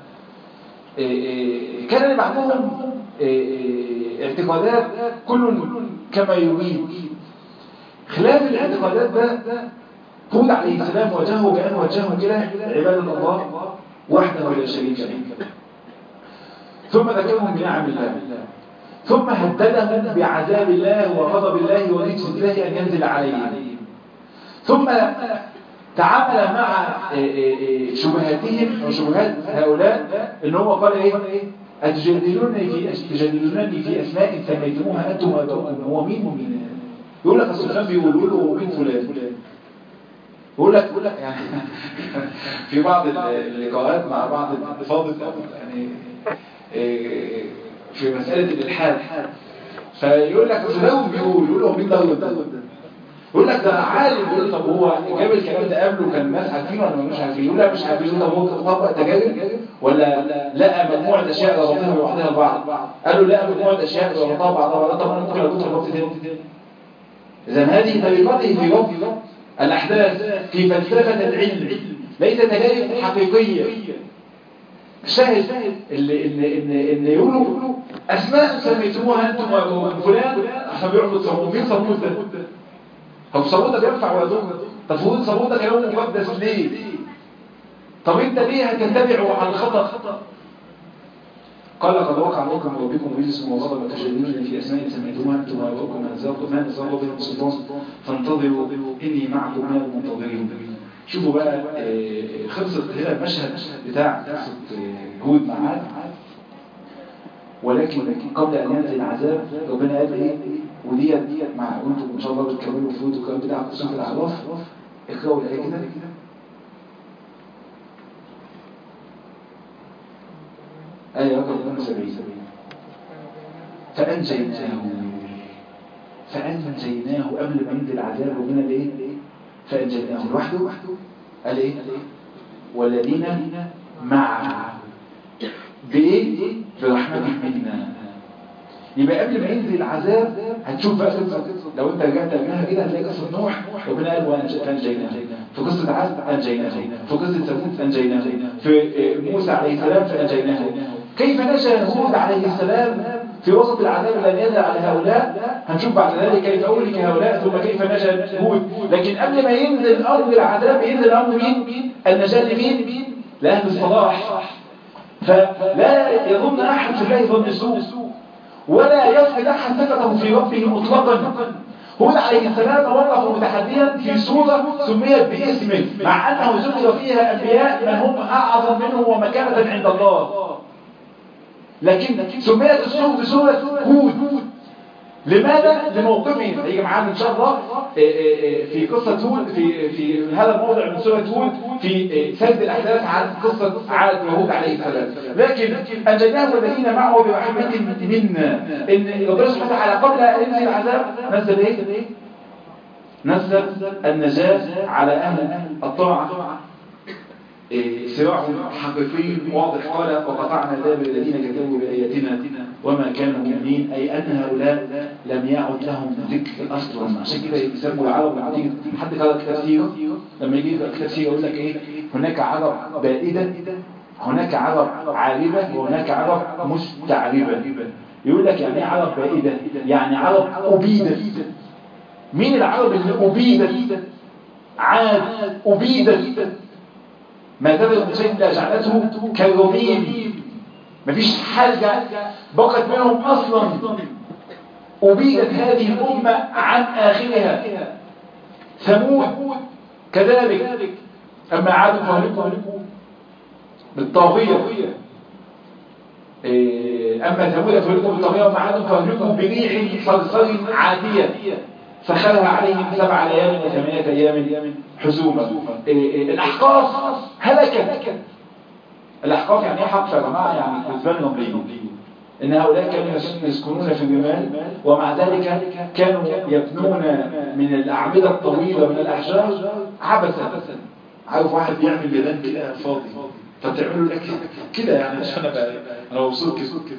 كان لبعضهم اعتقادات كل كما يريد. خلاف الاعتقادات ده هود عليه السلام وجهه كأن وجهه إلى عبادة الله وحده ولا شريك له. ثم ذكرهم بنعم الله، ثم هددهم بعذاب الله وغضب الله ورجس الله أن ينزل عليهم. ثم تعامل مع شبهاتهم وشبهات هؤلاء ان هو قال ايه؟ أتجادلونني في أتجادلونني في أسماء سميتموها أنتم وآباؤكم. هو مين ومين؟ يقول لك السلطان بيقولوا له مين فلان؟ يقول لك يقول لك يعني في بعض اللقاءات مع بعض الفاضل يعني في مسألة الإلحاد، فيقول لك السلطان بيقول يقول له مين ده؟ يقول لك ده عالم، يقول طب هو جاب الكلام ده قبله كان الناس عارفينه ولا مش عارفين؟ يقول لا مش عارفين. طب هو طبق تجارب ولا لقى مجموعه اشياء ربطها ببعضها البعض؟ قالوا لقى مجموعه اشياء ربطها ببعضها. طب انا ممكن لو كنت ربطت تاني. اذا هذه طريقته في ربط الاحداث في فلسفه العلم، ليس تجارب حقيقيه. شاهد اللي اللي اللي, اللي يقولوا اسماء سميتموها انتم وفلان عشان بيعبد صمود. مين صمود ده؟ طب صمود ده بينفع ولا ضر؟ طب فوق صمود ده كلام مقدس ليه؟ طب انت ليه هتتبعوا على الخطا؟ قال قد وقع عليكم ربكم رجس وغضب وتشددون في اسماء سميتموها انتم واباؤكم ما انزلتم ما انزل الله بهم سلطان فانتظروا اني معكم من المنتظرين. شوفوا بقى خلصت هنا المشهد بتاع قصه هود مع عاد. ولكن قبل ان ينزل العذاب ربنا قال ايه؟ وديت مع انتم ان شاء الله بتكملوا الفوت والكلام بتاع قصه الاعراف. اقراوا الايه كده. آية رقم اثنين وسبعين. فأنجيناه فأنجيناه قبل ما ينزل العذاب ربنا ليه؟ فأنجيناه لوحده. قال ايه؟ والذين معه بايه؟ برحمة منا. يبقى قبل ما ينزل العذاب هتشوف بقى قصه، لو انت رجعت قبلها كده هتلاقي قصه نوح ربنا قال وانجيناه، في قصه عاد انجيناه، في قصه ثمود انجيناه، في موسى عليه السلام فانجيناه. كيف نجا هود عليه السلام في وسط العذاب الذي نزل على هؤلاء؟ هنشوف بعد ذلك كيف أهلك هؤلاء ثم كيف نجا هود. لكن قبل ما ينزل أمر العذاب ينزل أمر مين؟ النجاة لمين؟ لأهل الصلاح. فلا يظن أحد في الله ظن سوء ولا يفقد أحد ثقته في ربه مطلقا. هود عليه السلام وقف متحديا في سورة سميت باسمه مع أنه ذكر فيها أنبياء من هم أعظم منه ومكانة عند الله، لكن سميت السورة بسورة هود. لماذا؟ لموقفه. هيجي معانا ان شاء الله في قصة هود في في هذا الموضع من سورة هود في سرد الاحداث عن قصة عاد وهود عليه السلام. لكن انجيناه والذين معه برحمة منا. ان ربنا سبحانه وتعالى قبل ان ينزل العذاب نزل ايه؟ نزل النجاة على اهل الطاعة. صراع حقيقي واضح. قال وقطعنا دابر الذين كذبوا بآياتنا وما كانوا مؤمنين، أي أن هؤلاء لم يعد لهم ذكر أصلا. عشان كده يسموا العرب لما تيجي حد قرأ كتاب سيرة، لما يجي كتاب سيرة يقول لك إيه؟ هناك عرب بائدة، هناك عرب عاربة، وهناك عرب مستعربة. يقول لك يعني عرب بائدة؟ يعني عرب أبيدة. مين العرب اللي أبيدة؟ عاد أبيدة. ما زال المسلم لا جعلته كالرميم، مفيش حاجة بقت منهم أصلا. أبيدت هذه الأمة عن آخرها. ثمود كذلك. أما عاد فهلكوا بالطاغية. أما ثمود فهلكوا بالطاغية وما عاد فهلكوا بريح صرصر عاتية سخرها عليهم سبع ليال وثمانية أيام حزوما. الأحقاف هلكت. الأحقاف يعني ايه حقف يا جماعة؟ يعني كذبان رمليون. إن هؤلاء كانوا يسكنون في الجبال ومع ذلك كانوا يبنون من الأعمدة الطويلة من الأحجار عبثا. عارف واحد بيعمل بيدان كده فاضي فتعملوا لك كده يعني عشان أبقى أنا وصلت كده.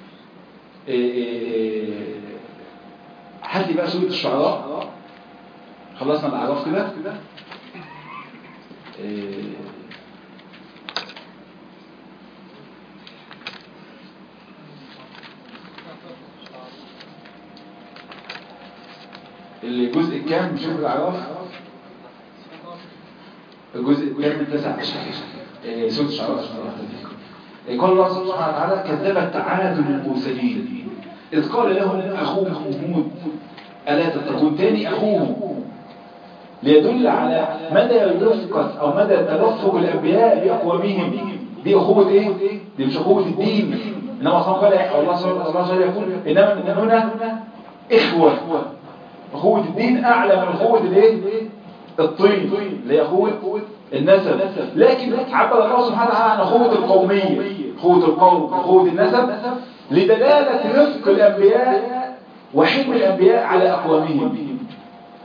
هات لي بقى سورة الشعراء. خلصنا الأعراف كده. الجزء الكام من سورة الأعراف؟ الجزء الكام من تسعة عشر سورة الشعراء. قال الله سبحانه وتعالى كذبت عاد المرسلين إذ قال لهم أخوهم هود ألا تتقون. تاني أخوهم ليدل على مدى رفقة أو مدى ترفق الأنبياء بأقوامهم. دي أخوة إيه؟ دي مش أخوة الدين. إنما أصلا قال الله سبحانه وتعالى يقول إنما من هنا إخوة. أخوة الدين أعلى من أخوة الإيه؟ الطين اللي هي أخوة النسب. لكن عبر الله سبحانه وتعالى عن أخوة القومية، أخوة القوم، أخوة النسب، لدلالة رفق الأنبياء وحلم الأنبياء على أقوامهم.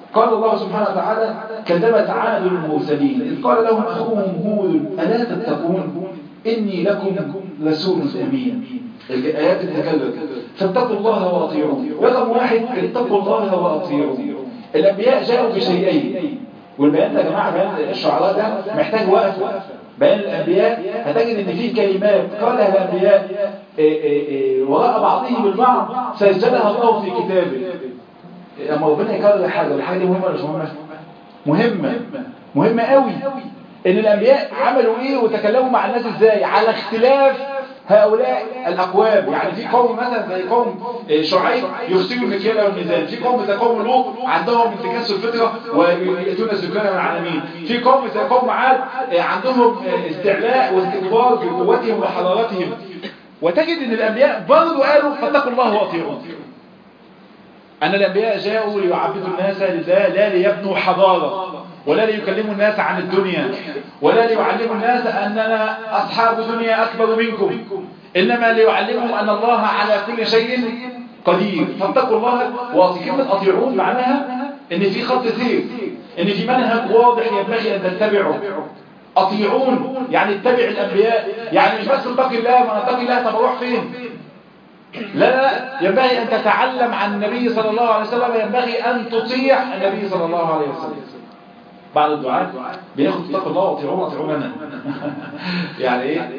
قال الله سبحانه وتعالى كذبت عاد المرسلين إذ قال لهم أخوهم هود ألا تتقون إني لكم رسول أمين. الآيات تتكلم فاتقوا الله وأطيعون. رقم واحد اتقوا الله وأطيعون. الأنبياء جاءوا بشيئين، والبيان ده يا جماعة بيان الشعراء ده محتاج وقفة. بيان الأنبياء هتجد إن في كلمات قالها الأنبياء وراء بعضهم البعض سجلها الله في كتابه. اما ربنا يكرر حاجه، الحاجه دي مهمه ولا مش مهمه؟ مهمه مهمه قوي. ان الانبياء عملوا ايه وتكلموا مع الناس ازاي على اختلاف هؤلاء الاقوام. يعني في قوم مثلا زي قوم شعيب يغسلوا المكيال والميزان، في قوم زي قوم لوط عندهم انتكاس الفطره وياتون السكان من العالمين، في قوم زي قوم عاد عندهم استعلاء واستكبار بقوتهم وحضارتهم. وتجد ان الانبياء برضه قالوا فاتقوا الله واطيعون. أن الأنبياء جاءوا ليعبدوا الناس لله، لا ليبنوا حضارة، ولا ليكلموا الناس عن الدنيا، ولا ليعلموا الناس أننا أصحاب دنيا أكبر منكم، إنما ليعلموا أن الله على كل شيء قدير. فاتقوا الله واطيعون. كلمة أطيعون معناها إن في خط سير، إن في منهج واضح ينبغي أن تتبعه. أطيعون يعني اتبع الأنبياء، يعني مش بس اتقي الله، ما اتقي الله طب أروح فين؟ لا لا، ينبغي أن تتعلم عن النبي صلى الله عليه وسلم، ينبغي أن تطيع النبي صلى الله عليه وسلم. بعد الدعاء بياخد اتقوا الله واطيعون واطيعون أنا يعني إيه؟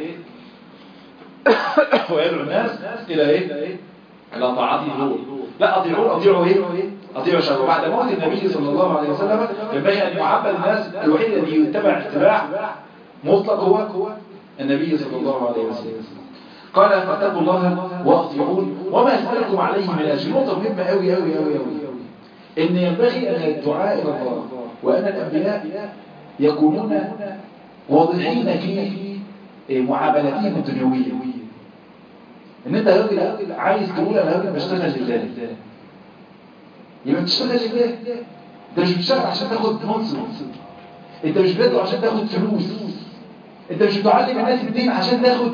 ويدعو الناس إلى إيه؟ إلى طاعته هو. لا أطيعون أطيعوا إيه؟ أطيعوا شرعه. بعد موت النبي صلى الله عليه وسلم ينبغي أن يعبد الناس. الوحيد الذي يتبع اتباع مطلق هو النبي صلى الله عليه وسلم. قال فاتقوا الله واطيعون وما اسالكم عليه من اجر. نقطه مهمه قوي قوي قوي قوي، ان ينبغي ان الدعاء الى الله وان الانبياء يكونون واضحين في معاملاتهم الدنيويه. ان انت يا راجل عايز تقول انا راجل بشتغل لله، يبقى بتشتغل لله. انت مش بتشتغل عشان تاخد منصب، انت مش بتدعو عشان تاخد فلوس، انت مش بتعلم الناس الدين عشان تاخد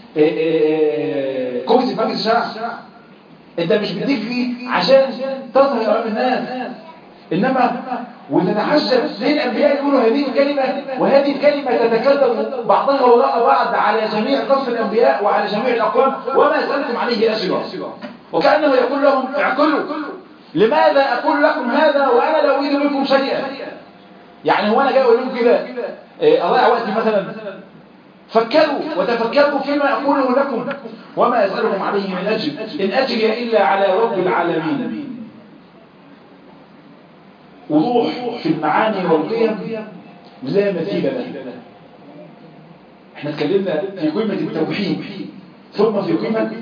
كرسي في مجلس الشعب، انت مش بتجري عشان تظهر امام الناس. انما وتتعجب ليه الانبياء يقولوا هذه الكلمه وهذه الكلمه تتكرر بعضها وراء بعض على جميع قصص الانبياء وعلى جميع الاقوام، وما اسالكم عليه اجرا. وكانه يقول لهم اعقلوا، لماذا اقول لكم هذا وانا لا اريد منكم شيئا؟ يعني هو انا جاي اقول لكم كده اضيع وقتي مثلا؟ فكروا وتفكروا فيما أقوله لكم وما أسألكم عليه من أجر إن أجري إلا على رب العالمين. وضوح في المعاني والقيم لا مثيل له. احنا اتكلمنا في قيمة التوحيد، ثم في قيمة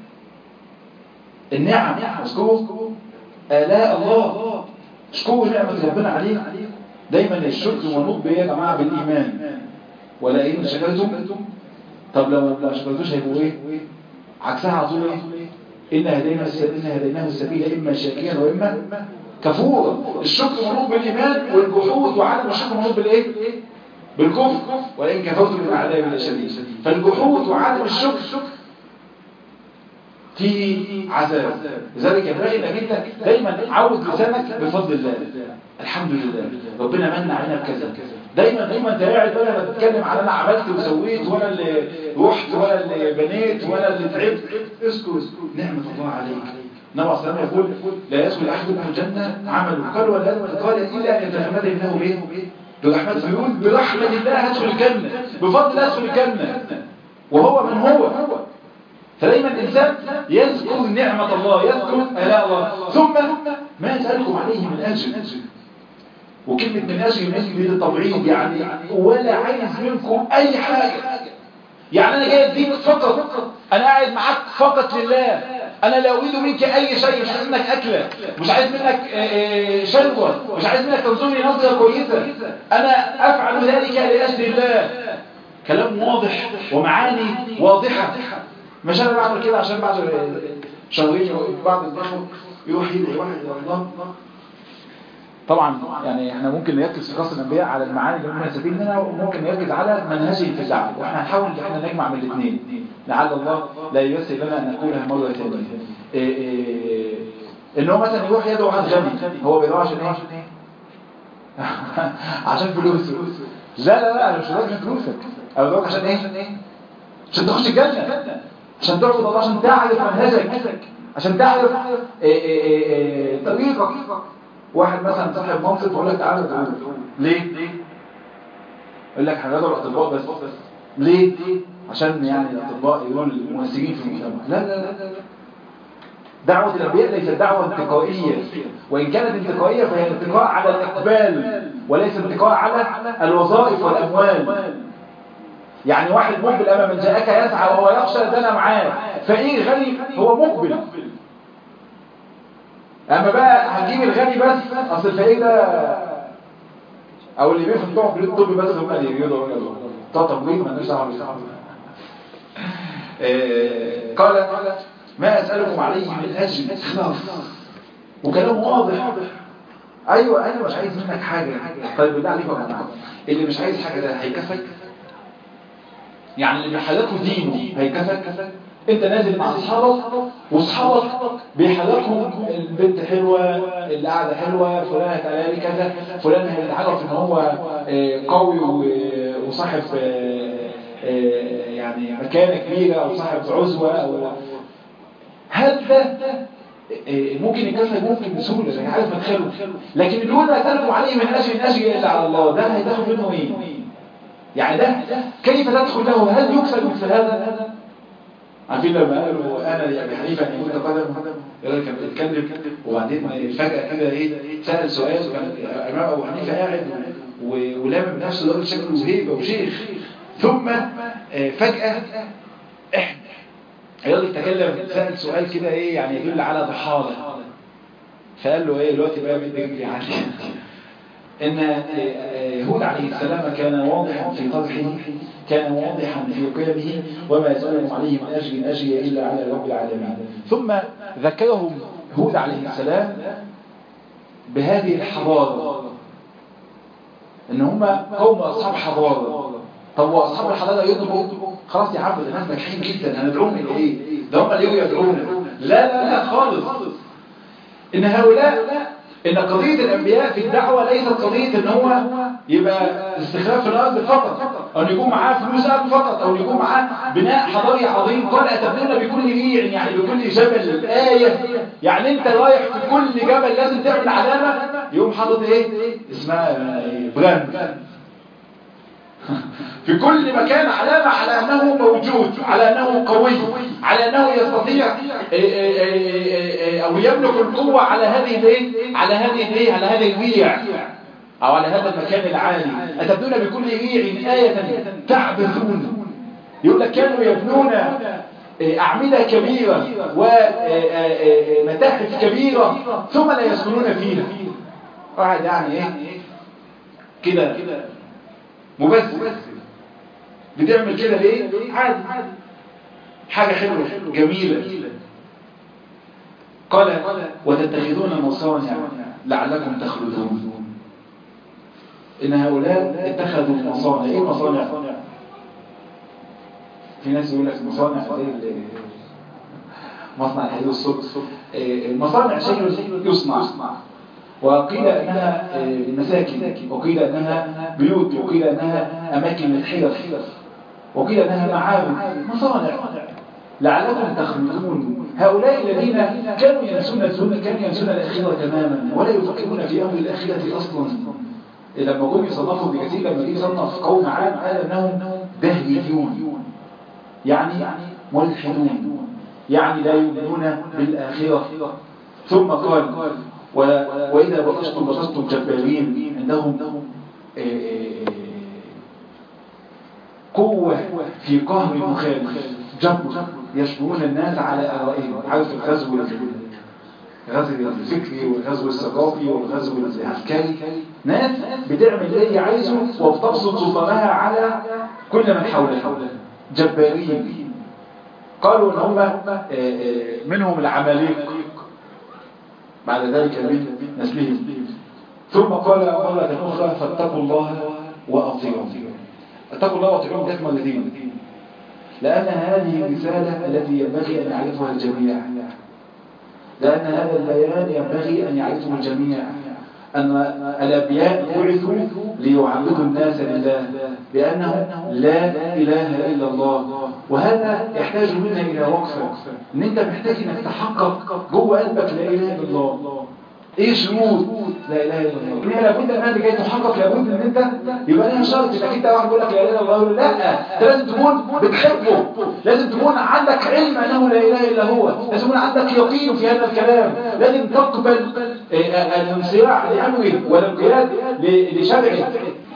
النعم. اشكروا آلاء الله، اشكروا نعمة ربنا عليك. دايما الشكر ونطب يا جماعة بالإيمان. ولئن شكرتم، طب لو ما شكرتوش هيبقوا ايه؟ عكسها على طول ايه؟ ان هدينا إن هديناه السبيل اما شاكرا واما كفورا. الشكر منوط بالايمان، والجحود وعدم الشكر منوط بالايه؟ بالكفر. ولئن كفرتم من عذاب لشديد. فالجحود وعدم الشكر في عذاب. لذلك ينبغي انك انت دايما عود لسانك بفضل الله. الحمد لله ربنا من علينا بكذا. دايما دايما انت قاعد بقى لما تتكلم على انا عملت وسويت وانا اللي رحت وانا اللي بنيت وانا اللي تعبت. اسكت، نعمه الله عليك. النبي صلى الله عليه وسلم يقول لا يدخل احدكم الجنه عمله. قال ولا قال الا ان يتغمد الله بايه؟ برحمته. فيقول برحمه الله هدخل الجنه، بفضل الله ادخل الجنه، وهو من هو. فدايما الانسان يذكر نعمه الله، يذكر الاء الله، ثم ما يسالكم عليه من اجر. وكلمة من أجل مثل التبعيض، يعني ولا عايز منكم أي حاجة. يعني أنا جاي أديك فقط، أنا قاعد معاك فقط لله، أنا لا أريد منك أي شيء. مش عايز منك أكلة، مش عايز منك شربة، مش عايز منك تنظرني نظرة كويسة، أنا أفعل ذلك لأجل الله. كلام واضح ومعاني واضحة. مش أنا بعمل كده عشان بعد شهرين بعض الإخوة يروح يدعي واحد إلى الله. طبعا يعني احنا ممكن نركز في قصص الانبياء على المعاني اللي هم سابين لنا، وممكن نركز على منهجهم في الدعوه، واحنا هنحاول ان احنا نجمع من الاثنين لعل الله لا ييسر لنا ان نقولها مره ثانيه. إيه إيه ان هو مثلا يروح يدعو واحد غني، هو بيدعو عشان ايه؟ عشان فلوسه. لا لا لا، انا مش بدورك عشان فلوسك، انا بدورك عشان ايه؟ عشان تخش الجنة، عشان تعبد الله، عشان تعرف منهجك، عشان تعرف إيه إيه إيه طريقك. واحد مثلا صاحب منصب يقول لك تعالى تعالى، ليه؟ يقول لك هندعو الاطباء بس. ليه؟ عشان يعني الاطباء يقولوا المنسجين في المجتمع. لا لا لا لا، دعوة الأنبياء ليست دعوة انتقائية، وإن كانت انتقائية فهي انتقاء على الإقبال وليس انتقاء على الوظائف والأموال. يعني واحد مقبل أمام من جاءك يسعى وهو يخشى ده أنا معاه، فإيه غني هو مقبل. أما بقى هنجيب الغني بس، أصل الفقير ده أو اللي بيفهم بتوع كلية الطب بس هم اللي بيقولوا بتوع تمريض مالناش دعوة بيه. قال ما أسألكم عليه من أجل خلاص، وكلام واضح. أيوة أنا مش عايز منك حاجة. طيب بالله عليك يا جماعة، اللي مش عايز حاجة ده هيكفك؟ يعني اللي بيحلقوا دينه هيكفك؟ انت نازل مع اصحابك واصحابك بيحلقوا البنت حلوة، اللي قاعدة حلوة، فلان هيتقال لي كذا، فلان هيتعرف ان هو قوي وصاحب يعني مكانة كبيرة او صاحب عزوة، او هل ده ممكن يكفك؟ ممكن بسهولة يعني عارف مدخله. لكن اللي يقول ما أسألكم عليه من أجل من أجل إلا على الله، ده هيدخل منه ايه؟ يعني ده كيف تدخل له؟ هل يكسب مثل هذا؟ عارفين لما قالوا انا لأبي حنيفة ان كنت قدم، الراجل كان بيتكلم وبعدين فجأة كده ايه سأل سؤال، كان امام ابو حنيفة قاعد ولامم نفسه راجل شكله هيبة وشيخ، ثم فجأة الراجل تكلم سأل سؤال كده ايه يعني يدل على ضحالة، فقال له ايه دلوقتي بقى بدي رجلي عندي ان هود عليه السلام كان واضحا في قدحه، كان واضحا في قيمه، وما يسألهم عليه من أجل أجري إلا على رب العالمين. ثم ذكرهم هود عليه السلام بهذه الحضارة، ان هم قوم أصحاب حضارة. طب وأصحاب الحضارة يطلبوا خلاص يا عم ده ناس ناجحين جدا هندعوهم إلى إيه؟ ده هم اللي يدعونا. لا لا لا خالص، إن هؤلاء إن قضية الأنبياء في الدعوة ليست قضية إن هو يبقى استخلاف في الأرض فقط، أو يكون معاه فلوس أرض فقط، أو يكون معاه بناء حضاري عظيم. قال أتبنون بكل ريع، يعني بكل جبل آية، يعني أنت رايح في كل جبل لازم تعمل علامة يقوم حاطط إيه؟ اسمها براند في كل مكان علامة على أنه موجود، على أنه قوي، على أنه يستطيع أو يملك القوة على هذه الايه؟ على هذه الايه؟ على هذا الريع أو على هذا المكان العالي. أتبنون بكل ريع آية تعبثون. يقول لك كانوا يبنون أعمدة كبيرة ومتاحف كبيرة ثم لا يسكنون فيها. واحد يعني ايه كده مبذر بتعمل كده ليه؟ عادي، حاجة حلوة جميلة. قال وتتخذون مصانع لعلكم تخلدون. إن هؤلاء اتخذوا مصانع. إيه مصانع؟ في ناس يقول لك مصانع زي مصنع الحديد والصلب. مصانع شيء يصنع، وقيل أنها مساكن، وقيل أنها بيوت، وقيل أنها أماكن للحرف، وقيل أنها معابد. مصانع لعلكم تخلدون. هؤلاء الذين كانوا ينسون الدنيا، كانوا ينسون الآخرة تماما ولا يفكرون في أمر الآخرة أصلا. لما قوم يصنفوا بكثير، لما جه يصنف قوم عام قال أنهم دهريون، يعني ملحدون، يعني لا يؤمنون بالآخرة. ثم قال وإذا بطشتم بطشتم جبارين. عندهم قوة في قهر المخالف، جبر، يشبهون الناس على آرائهم. عارف الغزو الغزو الفكري والغزو الثقافي والغزو العسكري، ناس بتعمل اللي عايزه وبتبسط سلطانها على كل من حولها. جبارين. قالوا ان هم منهم العماليق بعد ذلك من نسلهم. ثم قال مرة أخرى فاتقوا الله وأطيعون. اتقوا الله وأطيعون ده مرتين، لأن هذه الرسالة التي ينبغي أن يعرفها الجميع، لأن هذا البيان ينبغي أن يعرفه الجميع. أن الأنبياء بعثوا ليعبدوا الناس لله بأنه لا إله إلا الله. وهذا يحتاج منا إلى وقفة، إن أنت محتاج إنك تحقق جوه قلبك لا إله إلا الله. ايه شروط لا اله الا الله؟ ليه لابد ان انت جاي تحقق، لابد ان انت يبقى لها شرط انك انت واحد بيقول لك لا اله الا الله، لا انت لازم تكون بتحبه، لازم تكون عندك علم انه لا اله الا هو، لازم يكون عندك يقين في هذا الكلام، لازم تقبل الانصياع لامره والانقياد لشرعه.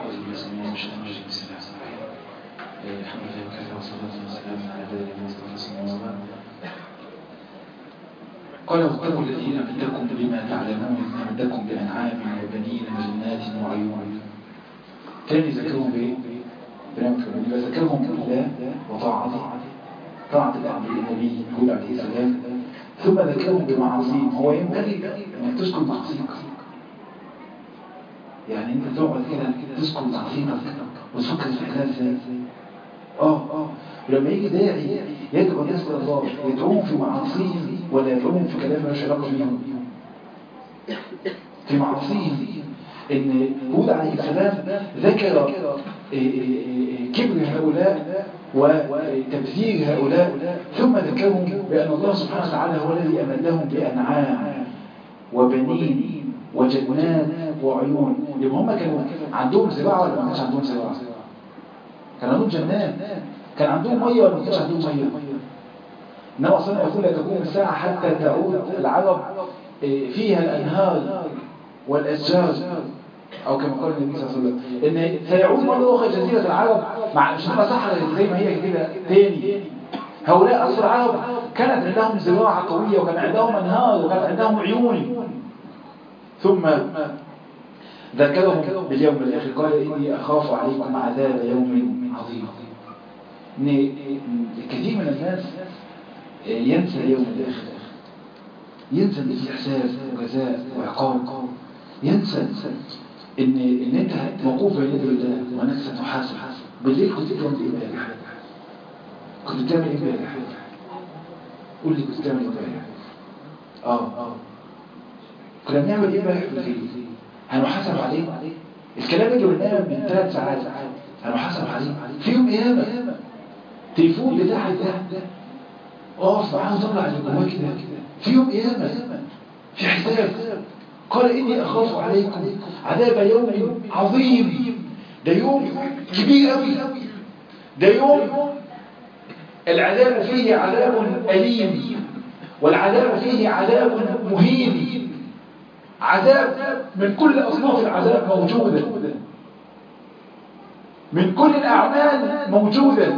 قال واتقوا الذين أمدكم بما تعلمون أمدكم بأنعام وبنين وجنات وعيون. تاني ذكرهم بإيه؟ يبقى ذكرهم بالله وطاعته، طاعة النبي هود عليه السلام، ثم ذكرهم بمعاصيهم. هو ينبغي أن تذكر معصيتك، يعني أنت تقعد كده تذكر معصيتك وتفكر في الحلال ازاي. اه اه ولما يجي داعي يدعو الناس الى الله يدعوهم في معاصيهم ولا يدعوهم في كلام مالوش علاقه بيهم، في معاصيهم. ان هود عليه السلام ذكر كبر هؤلاء وتبذير هؤلاء، ثم ذكرهم بان الله سبحانه وتعالى هو الذي امدهم بانعام وبنين وجنات وعيون. يبقى هم كانوا عندهم زراعه ولا ما كانش عندهم زراعه؟ كان عندهم جنات، كان عندهم ميه ولا ما كانش عندهم ميه؟ انما اصلا يقول لا تكون الساعه حتى تعود العرب فيها الانهار والاشجار، او كما قال النبي صلى الله عليه وسلم ان سيعود مره اخرى جزيره العرب مع مش هتبقى صحراء زي ما هي كده تاني. هؤلاء اصل العرب كانت عندهم زراعه قويه وكان عندهم انهار وكان عندهم عيون. ثم ذكرهم باليوم الاخر، قال اني اخاف عليكم عذاب يوم عظيم. ان كثير من الناس ينسى اليوم الاخر، ينسى ان في حساب وجزاء وعقاب، ينسى ان ان انت موقوف بين يدي الله وانك ستحاسب. بالليل كنت بتعمل ايه امبارح؟ كنت بتعمل ايه امبارح؟ قول لي كنت بتعمل ايه امبارح؟ اه اه كنا بنعمل ايه امبارح بالليل؟ هنحاسب عليه. الكلام اللي قلناه من ثلاث ساعات هنحاسب عليه في يوم قيامه. تليفون بتاعك ده اقف معاه وطلع اللي جواه كده في يوم قيامه، في حساب. قال اني اخاف عليكم عذاب يوم عظيم. ده يوم كبير قوي، ده يوم العذاب فيه عذاب أليم، والعذاب فيه عذاب مهين، عذاب من كل أصناف العذاب موجودة، من كل الأعمال موجودة.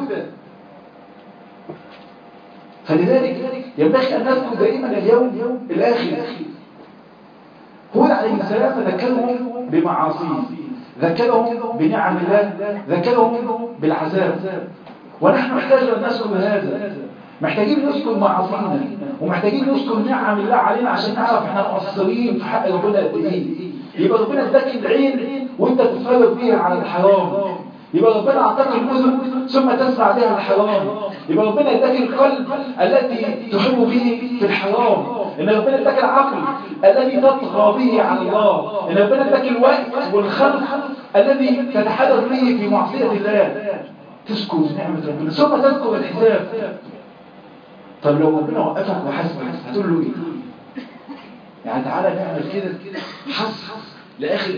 فلذلك ينبغي أن نذكر دائما اليوم الآخر. هود عليه السلام ذكرهم بمعاصيه، ذكرهم بنعم الله، ذكرهم بالعذاب. ونحن نحتاج أن نذكر هذا، محتاجين نذكر معاصينا ومحتاجين نذكر نعم الله علينا عشان نعرف احنا مقصرين في حق ربنا قد ايه. يبقى ربنا اداك العين وانت تتفرج بيها على الحرام، يبقى ربنا اعطاك الاذن ثم تسمع بها الحرام، يبقى ربنا اداك القلب الذي تحب به في الحرام، ان ربنا اداك العقل الذي تطغى به على الله، ان ربنا اداك الوقت والخلق الذي تتحدث به في معصيه الله. تذكر نعمه ربنا ثم تذكر الحساب. طب لو ربنا وقفك وحاسبك هتقول له ايه؟ يعني تعالى نعمل كده حسب لاخر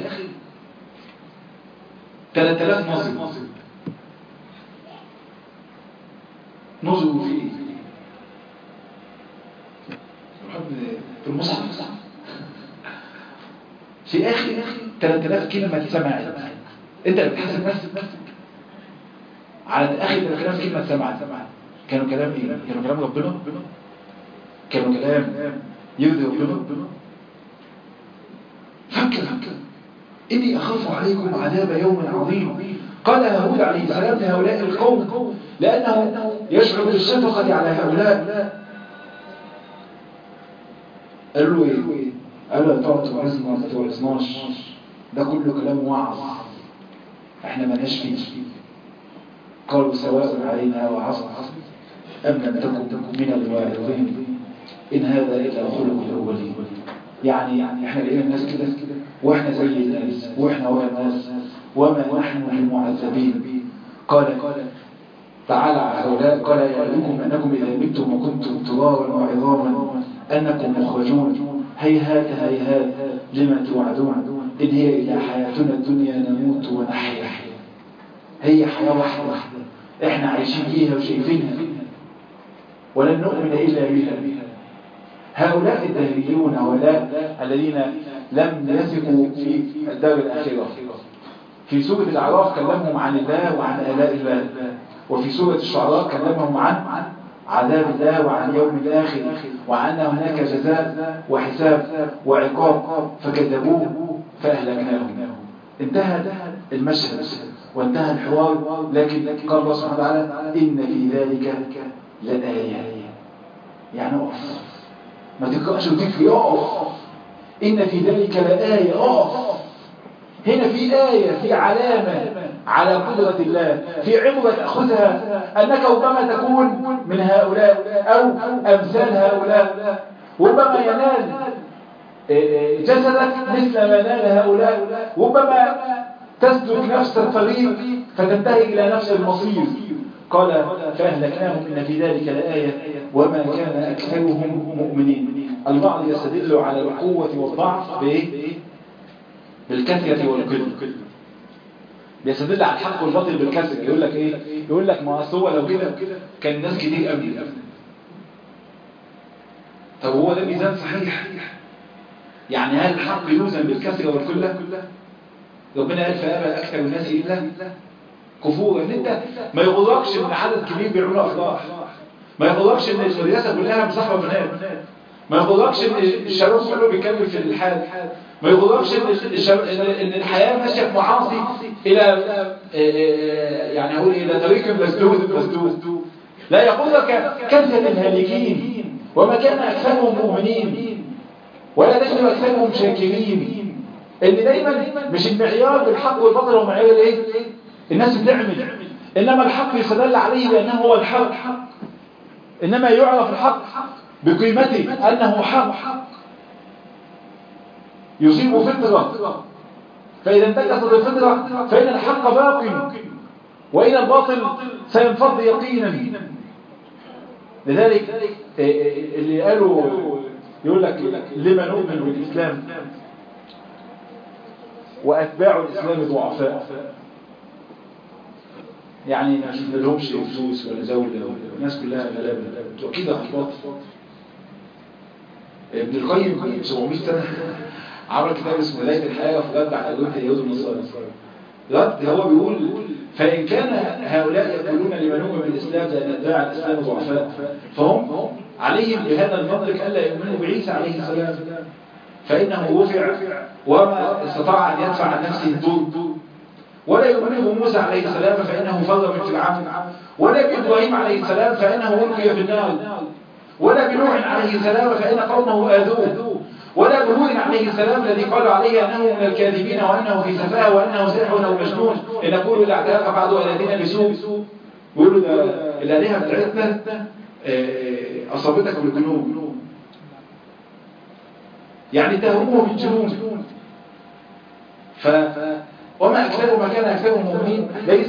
ثلاثة آلاف نظر نظروا في ايه؟ في المصحف في اخر ثلاثة آلاف كلمة اتسمعت. انت اللي بتحاسب نفسك على اخر ثلاثة آلاف كلمة اتسمعت. كانوا كلام ايه؟ كانوا كلام ربنا؟ كانوا كلام يرضي ربنا؟ فكر فكر إني أخاف عليكم عذاب يوم عظيم. قال هود عليه السلام لهؤلاء القوم لأنه يشعر بالشفقة على هؤلاء. قالوا له إيه؟ قالوا له تقعد توعظنا وما توعظناش، ده كله كلام وعظ احنا مالناش فيه. قالوا سواء علينا وعظنا أم لم تكن من الواعظين إن هذا إلا خلق الأولين. يعني يعني احنا لقينا الناس كده واحنا زي الناس واحنا ولا الناس وما نحن بمعذبين. قال تعالى هؤلاء قال يعلمكم أنكم إذا متم وكنتم ترابا وعظاما أنكم مخرجون هيهات هيهات لما توعدون إن هي إلا حياتنا الدنيا نموت ونحيا. هي حياة واحدة إحنا عايشين فيها وشايفينها ولن نؤمن إلا بها. هؤلاء الدهريون هؤلاء الذين لم يثقوا في الدار الآخرة. في سورة الأعراف كلمهم عن الله وعن آلاء الله، وفي سورة الشعراء كلمهم عن عذاب الله وعن يوم الآخر وعن هناك جزاء وحساب وعقاب فكذبوه فأهلكناهم. انتهى المشهد وانتهى الحوار، لكن قال الله سبحانه وتعالى إن في ذلك لآية. يعني أقف، ما تقرأش وتكفي، أقف. إن في ذلك لآية، أقف. هنا في آية، في علامة على قدرة الله، في عبرة تأخذها أنك ربما تكون من هؤلاء أو أمثال هؤلاء، ربما ينال جسدك مثل ما نال هؤلاء، ربما تسلك نفس الطريق فتنتهي إلى نفس المصير. قال فأهلكناهم إن في ذلك لآية وما كان أكثرهم مؤمنين. البعض يستدل على القوة والضعف بإيه؟ بالكثرة والقلة. بيستدل على الحق والباطل بالكثرة، يقول لك ايه؟ يقول لك ما اصل هو لو كده كان الناس كتير قوي. طب هو ده ميزان صحيح؟ يعني هل الحق يوزن بالكثرة والقلة؟ ربنا قال فأبى أكثر الناس إلا كفورا. ان انت ما يغركش ان عدد كبير بيعملوا افراح، ما يغركش ان المدرسة كلها مصاحبة بنات، ما يغركش ان الشباب كله بيكمل في الالحاد، ما يغركش ان الحياة ماشية بمعاصي الى يعني اقول الى طريق مسدود مسدود. لا يغرك كثرة الهالكين وما كان اكثرهم مؤمنين ولا تجد اكثرهم شاكرين. ان دايما مش المعيار بالحق والباطل هو معيار الايه؟ الناس بتعمل، انما الحق يستدل عليه بانه هو الحق، انما يعرف الحق بقيمته انه حق يصيب فطرة، فإذا انتكست الفطرة فإن الحق باق وإن الباطل سينفض يقينا. لذلك اللي قالوا يقول لك لما نؤمن بالإسلام وأتباع الإسلام ضعفاء، يعني ما لهمش فلوس ولا زوجة، الناس كلها غلابة وكده أحباط. ابن القيم سبعمائة سنة عمل كتاب اسمه هداية الحياة في رد على أدوية اليهود والنصارى. رد هو بيقول فإن كان هؤلاء يقولون لمن هم بالإسلام لأن أتباع الإسلام ضعفاء، فهم عليهم بهذا المدرك ألا يؤمنوا بعيسى عليه السلام فإنه رفع وما استطاع أن يدفع عن نفسه الدور، ولا يؤمنوا بموسى عليه السلام فإنه فر من فرعون، ولا بإبراهيم عليه السلام فإنه ألقي في النار، ولا بنوح عليه السلام فإن قومه آذوه، ولا بهود عليه السلام الذي قال عليه أنه من الكاذبين وأنه في سفاهة وأنه ساحر أو مجنون إن نقول إذا اعترف بعض آلهتنا بسوء. يقولوا ده الآلهة بتاعتنا أصابتك بالجنون، يعني اتهموه بالجنون. ف وما أكثر ما كان أكثرهم مؤمنين ليس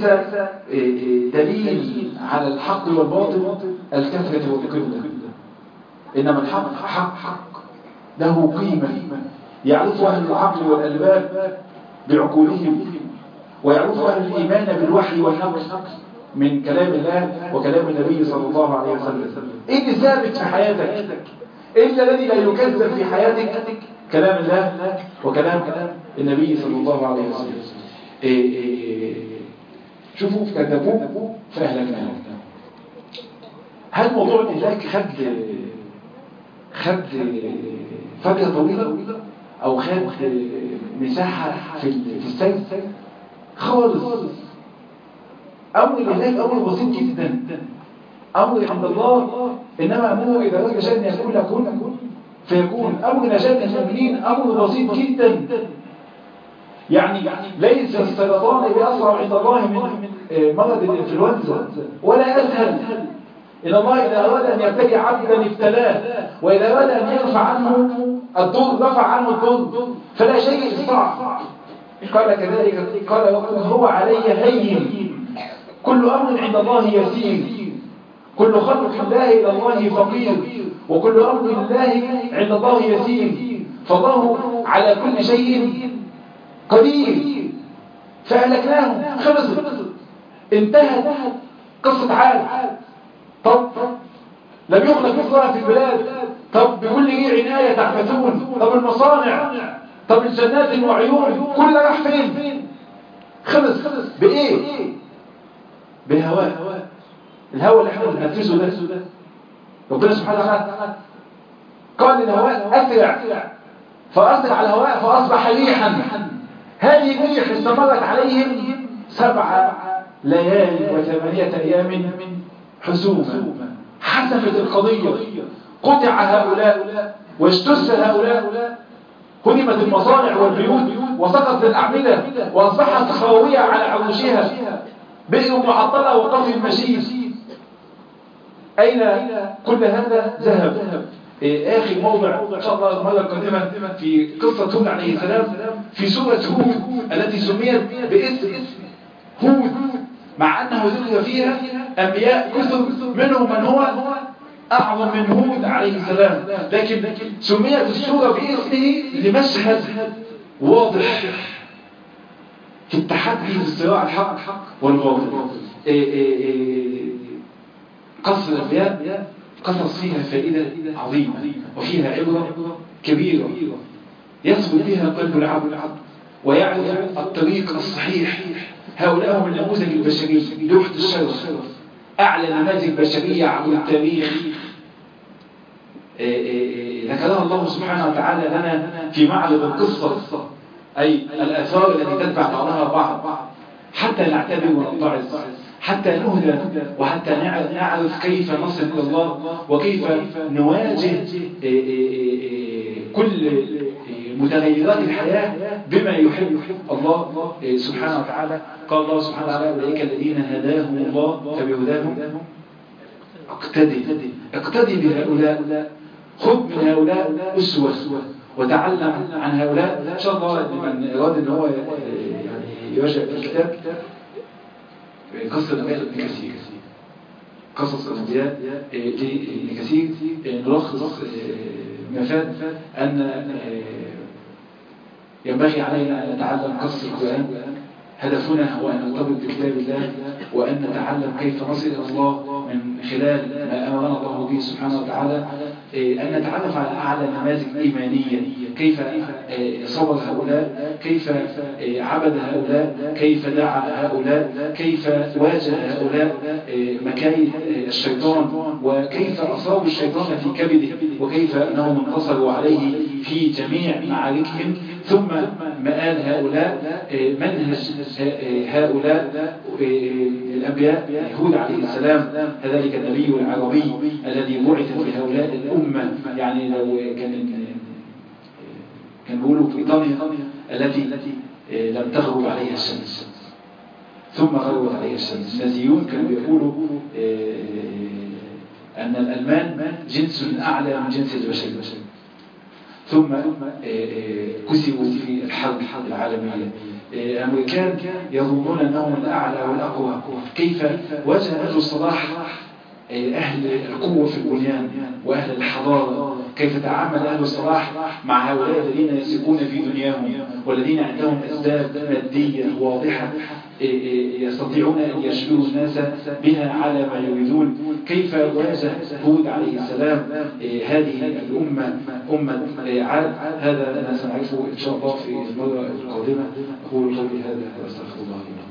دليل على الحق والباطل الكثرة والقلة، إنما الحق حق حق له قيمة يعرف أهل العقل والألباب بعقولهم، ويعرف أهل الإيمان بالوحي والنقل من كلام الله وكلام النبي صلى الله عليه وسلم. إيه اللي ثابت في حياتك؟ إيه الذي لا يكذب في حياتك؟ كلام الله وكلام النبي صلى الله عليه وسلم. إيه إيه شوفوا كذبوه فأهلكناهم. هل موضوع الإهلاك خد خد فترة طويلة أو خد مساحة في في السير؟ خالص. أمر الإهلاك أمر بسيط جدا، أمر عند الله إنما أمره إذا رجل شأن يكون لكون فيكون. أمر نجاة المؤمنين أمر بسيط جدا، يعني ليس السرطان بأسرع عند الله من مرض الإنفلونزا ولا أسهل. إن الله إذا أراد أن يبتلي عبدا ابتلاه، وإذا أراد أن يرفع عنه الضر رفع عنه الضر، فلا شيء صعب. قال كذلك قال هو علي هين، كل أمر عند الله يسير، كل خلق الله إلى الله فقير، وكل أمر الله عند الله يسير، فالله على كل شيء قدير. فأهلكناهم، خلصت، انتهت قصة عاد. طب لم يخلق مثلها في البلاد، طب بكل ايه عناية تعبثون، طب المصانع، طب الجنات وعيون، كل ده راح فين؟ خلص بايه؟ بهواء. الهواء اللي احنا بننفذه ده ربنا سبحانه وتعالى قال الهواء اسرع، فاسرع على الهواء فاصبح ريحا. هذه الريح استمرت عليهم سبع ليالي وثمانية ايام حسوما، حسمت القضية، قطع هؤلاء واجتث هؤلاء، هدمت المصانع والبيوت وسقطت الأعمدة وأصبحت خاوية على عروشها، بئر معطلة وقصر المشيب. أين كل هذا ذهب؟ آخر موضع إن شاء الله المرة القادمة في قصة هود عليه السلام في سورة هود التي سميت باسم هود، مع أنه ذكر فيها أنبياء كثر منهم من هو أعظم من هود عليه السلام، لكن سميت السورة باسمه لمشهد واضح في التحدي في الصراع الحق والباطل. قصص الأنبياء قصص فيها فائدة عظيمة وفيها عبرة كبيرة يثبت بها قلب العبد ويعرف الطريق الصحيح. هؤلاء هم النموذج البشري لوحة الشرف، أعلى نماذج بشرية عبر التاريخ ذكرها الله سبحانه وتعالى لنا في معرض القصة، أي الآثار التي تتبع بعضها بعض حتى نعتبر ونتعظ، حتى نهدى، وحتى نعرف كيف نصل إلى الله وكيف نواجه كل متغيرات الحياة بما يحب الله سبحانه وتعالى. قال الله سبحانه وتعالى أولئك الذين هداهم الله فبهداهم اقتدي اقتدي بهؤلاء، خذ من هؤلاء أسوة وتعلم عن هؤلاء. إن شاء الله من أراد أن هو يعني يراجع في الكتاب قصة الأنبياء لابن كثير، قصص الأنبياء لابن كثير، نلخص ما فات أن ينبغي علينا أن نتعلم قصص القرآن. هدفنا هو أن نرتبط بكتاب الله وأن نتعلم كيف نصل إلى الله من خلال ما أمرنا الله به سبحانه وتعالى، أن نتعرف على أعلى نماذج إيمانية، كيف صبر هؤلاء، كيف عبد هؤلاء، كيف دعا هؤلاء، كيف واجه هؤلاء مكايد الشيطان، وكيف أصابوا الشيطان في كبده، وكيف أنهم انتصروا عليه في جميع معاركهم. ثم مآل هؤلاء، منهج هؤلاء الأنبياء، هود عليه السلام ذلك النبي العربي الذي بعث في هؤلاء الأمة. يعني لو كان كان بيقولوا بريطانيا التي لم تغرب عليها الشمس ثم غربت عليها الشمس. النازيون كانوا بيقولوا أن الألمان جنس أعلى من جنس البشر، ثم كسبوا في الحرب العالمية. الأمريكان يظنون أنهم الأعلى والأقوى. كيف واجه أهل الصلاح أهل القوة في البنيان وأهل الحضارة؟ كيف تعامل أهل الصلاح مع هؤلاء الذين يثقون في دنياهم والذين عندهم أسباب مادية واضحة يستطيعون أن يشغلوا الناس بها على ما يريدون؟ كيف واجه هود عليه السلام هذه الأمة أمة عاد؟ هذا ما سنعرفه إن شاء الله في المرة القادمة. أقول قولي هذا وأستغفر الله.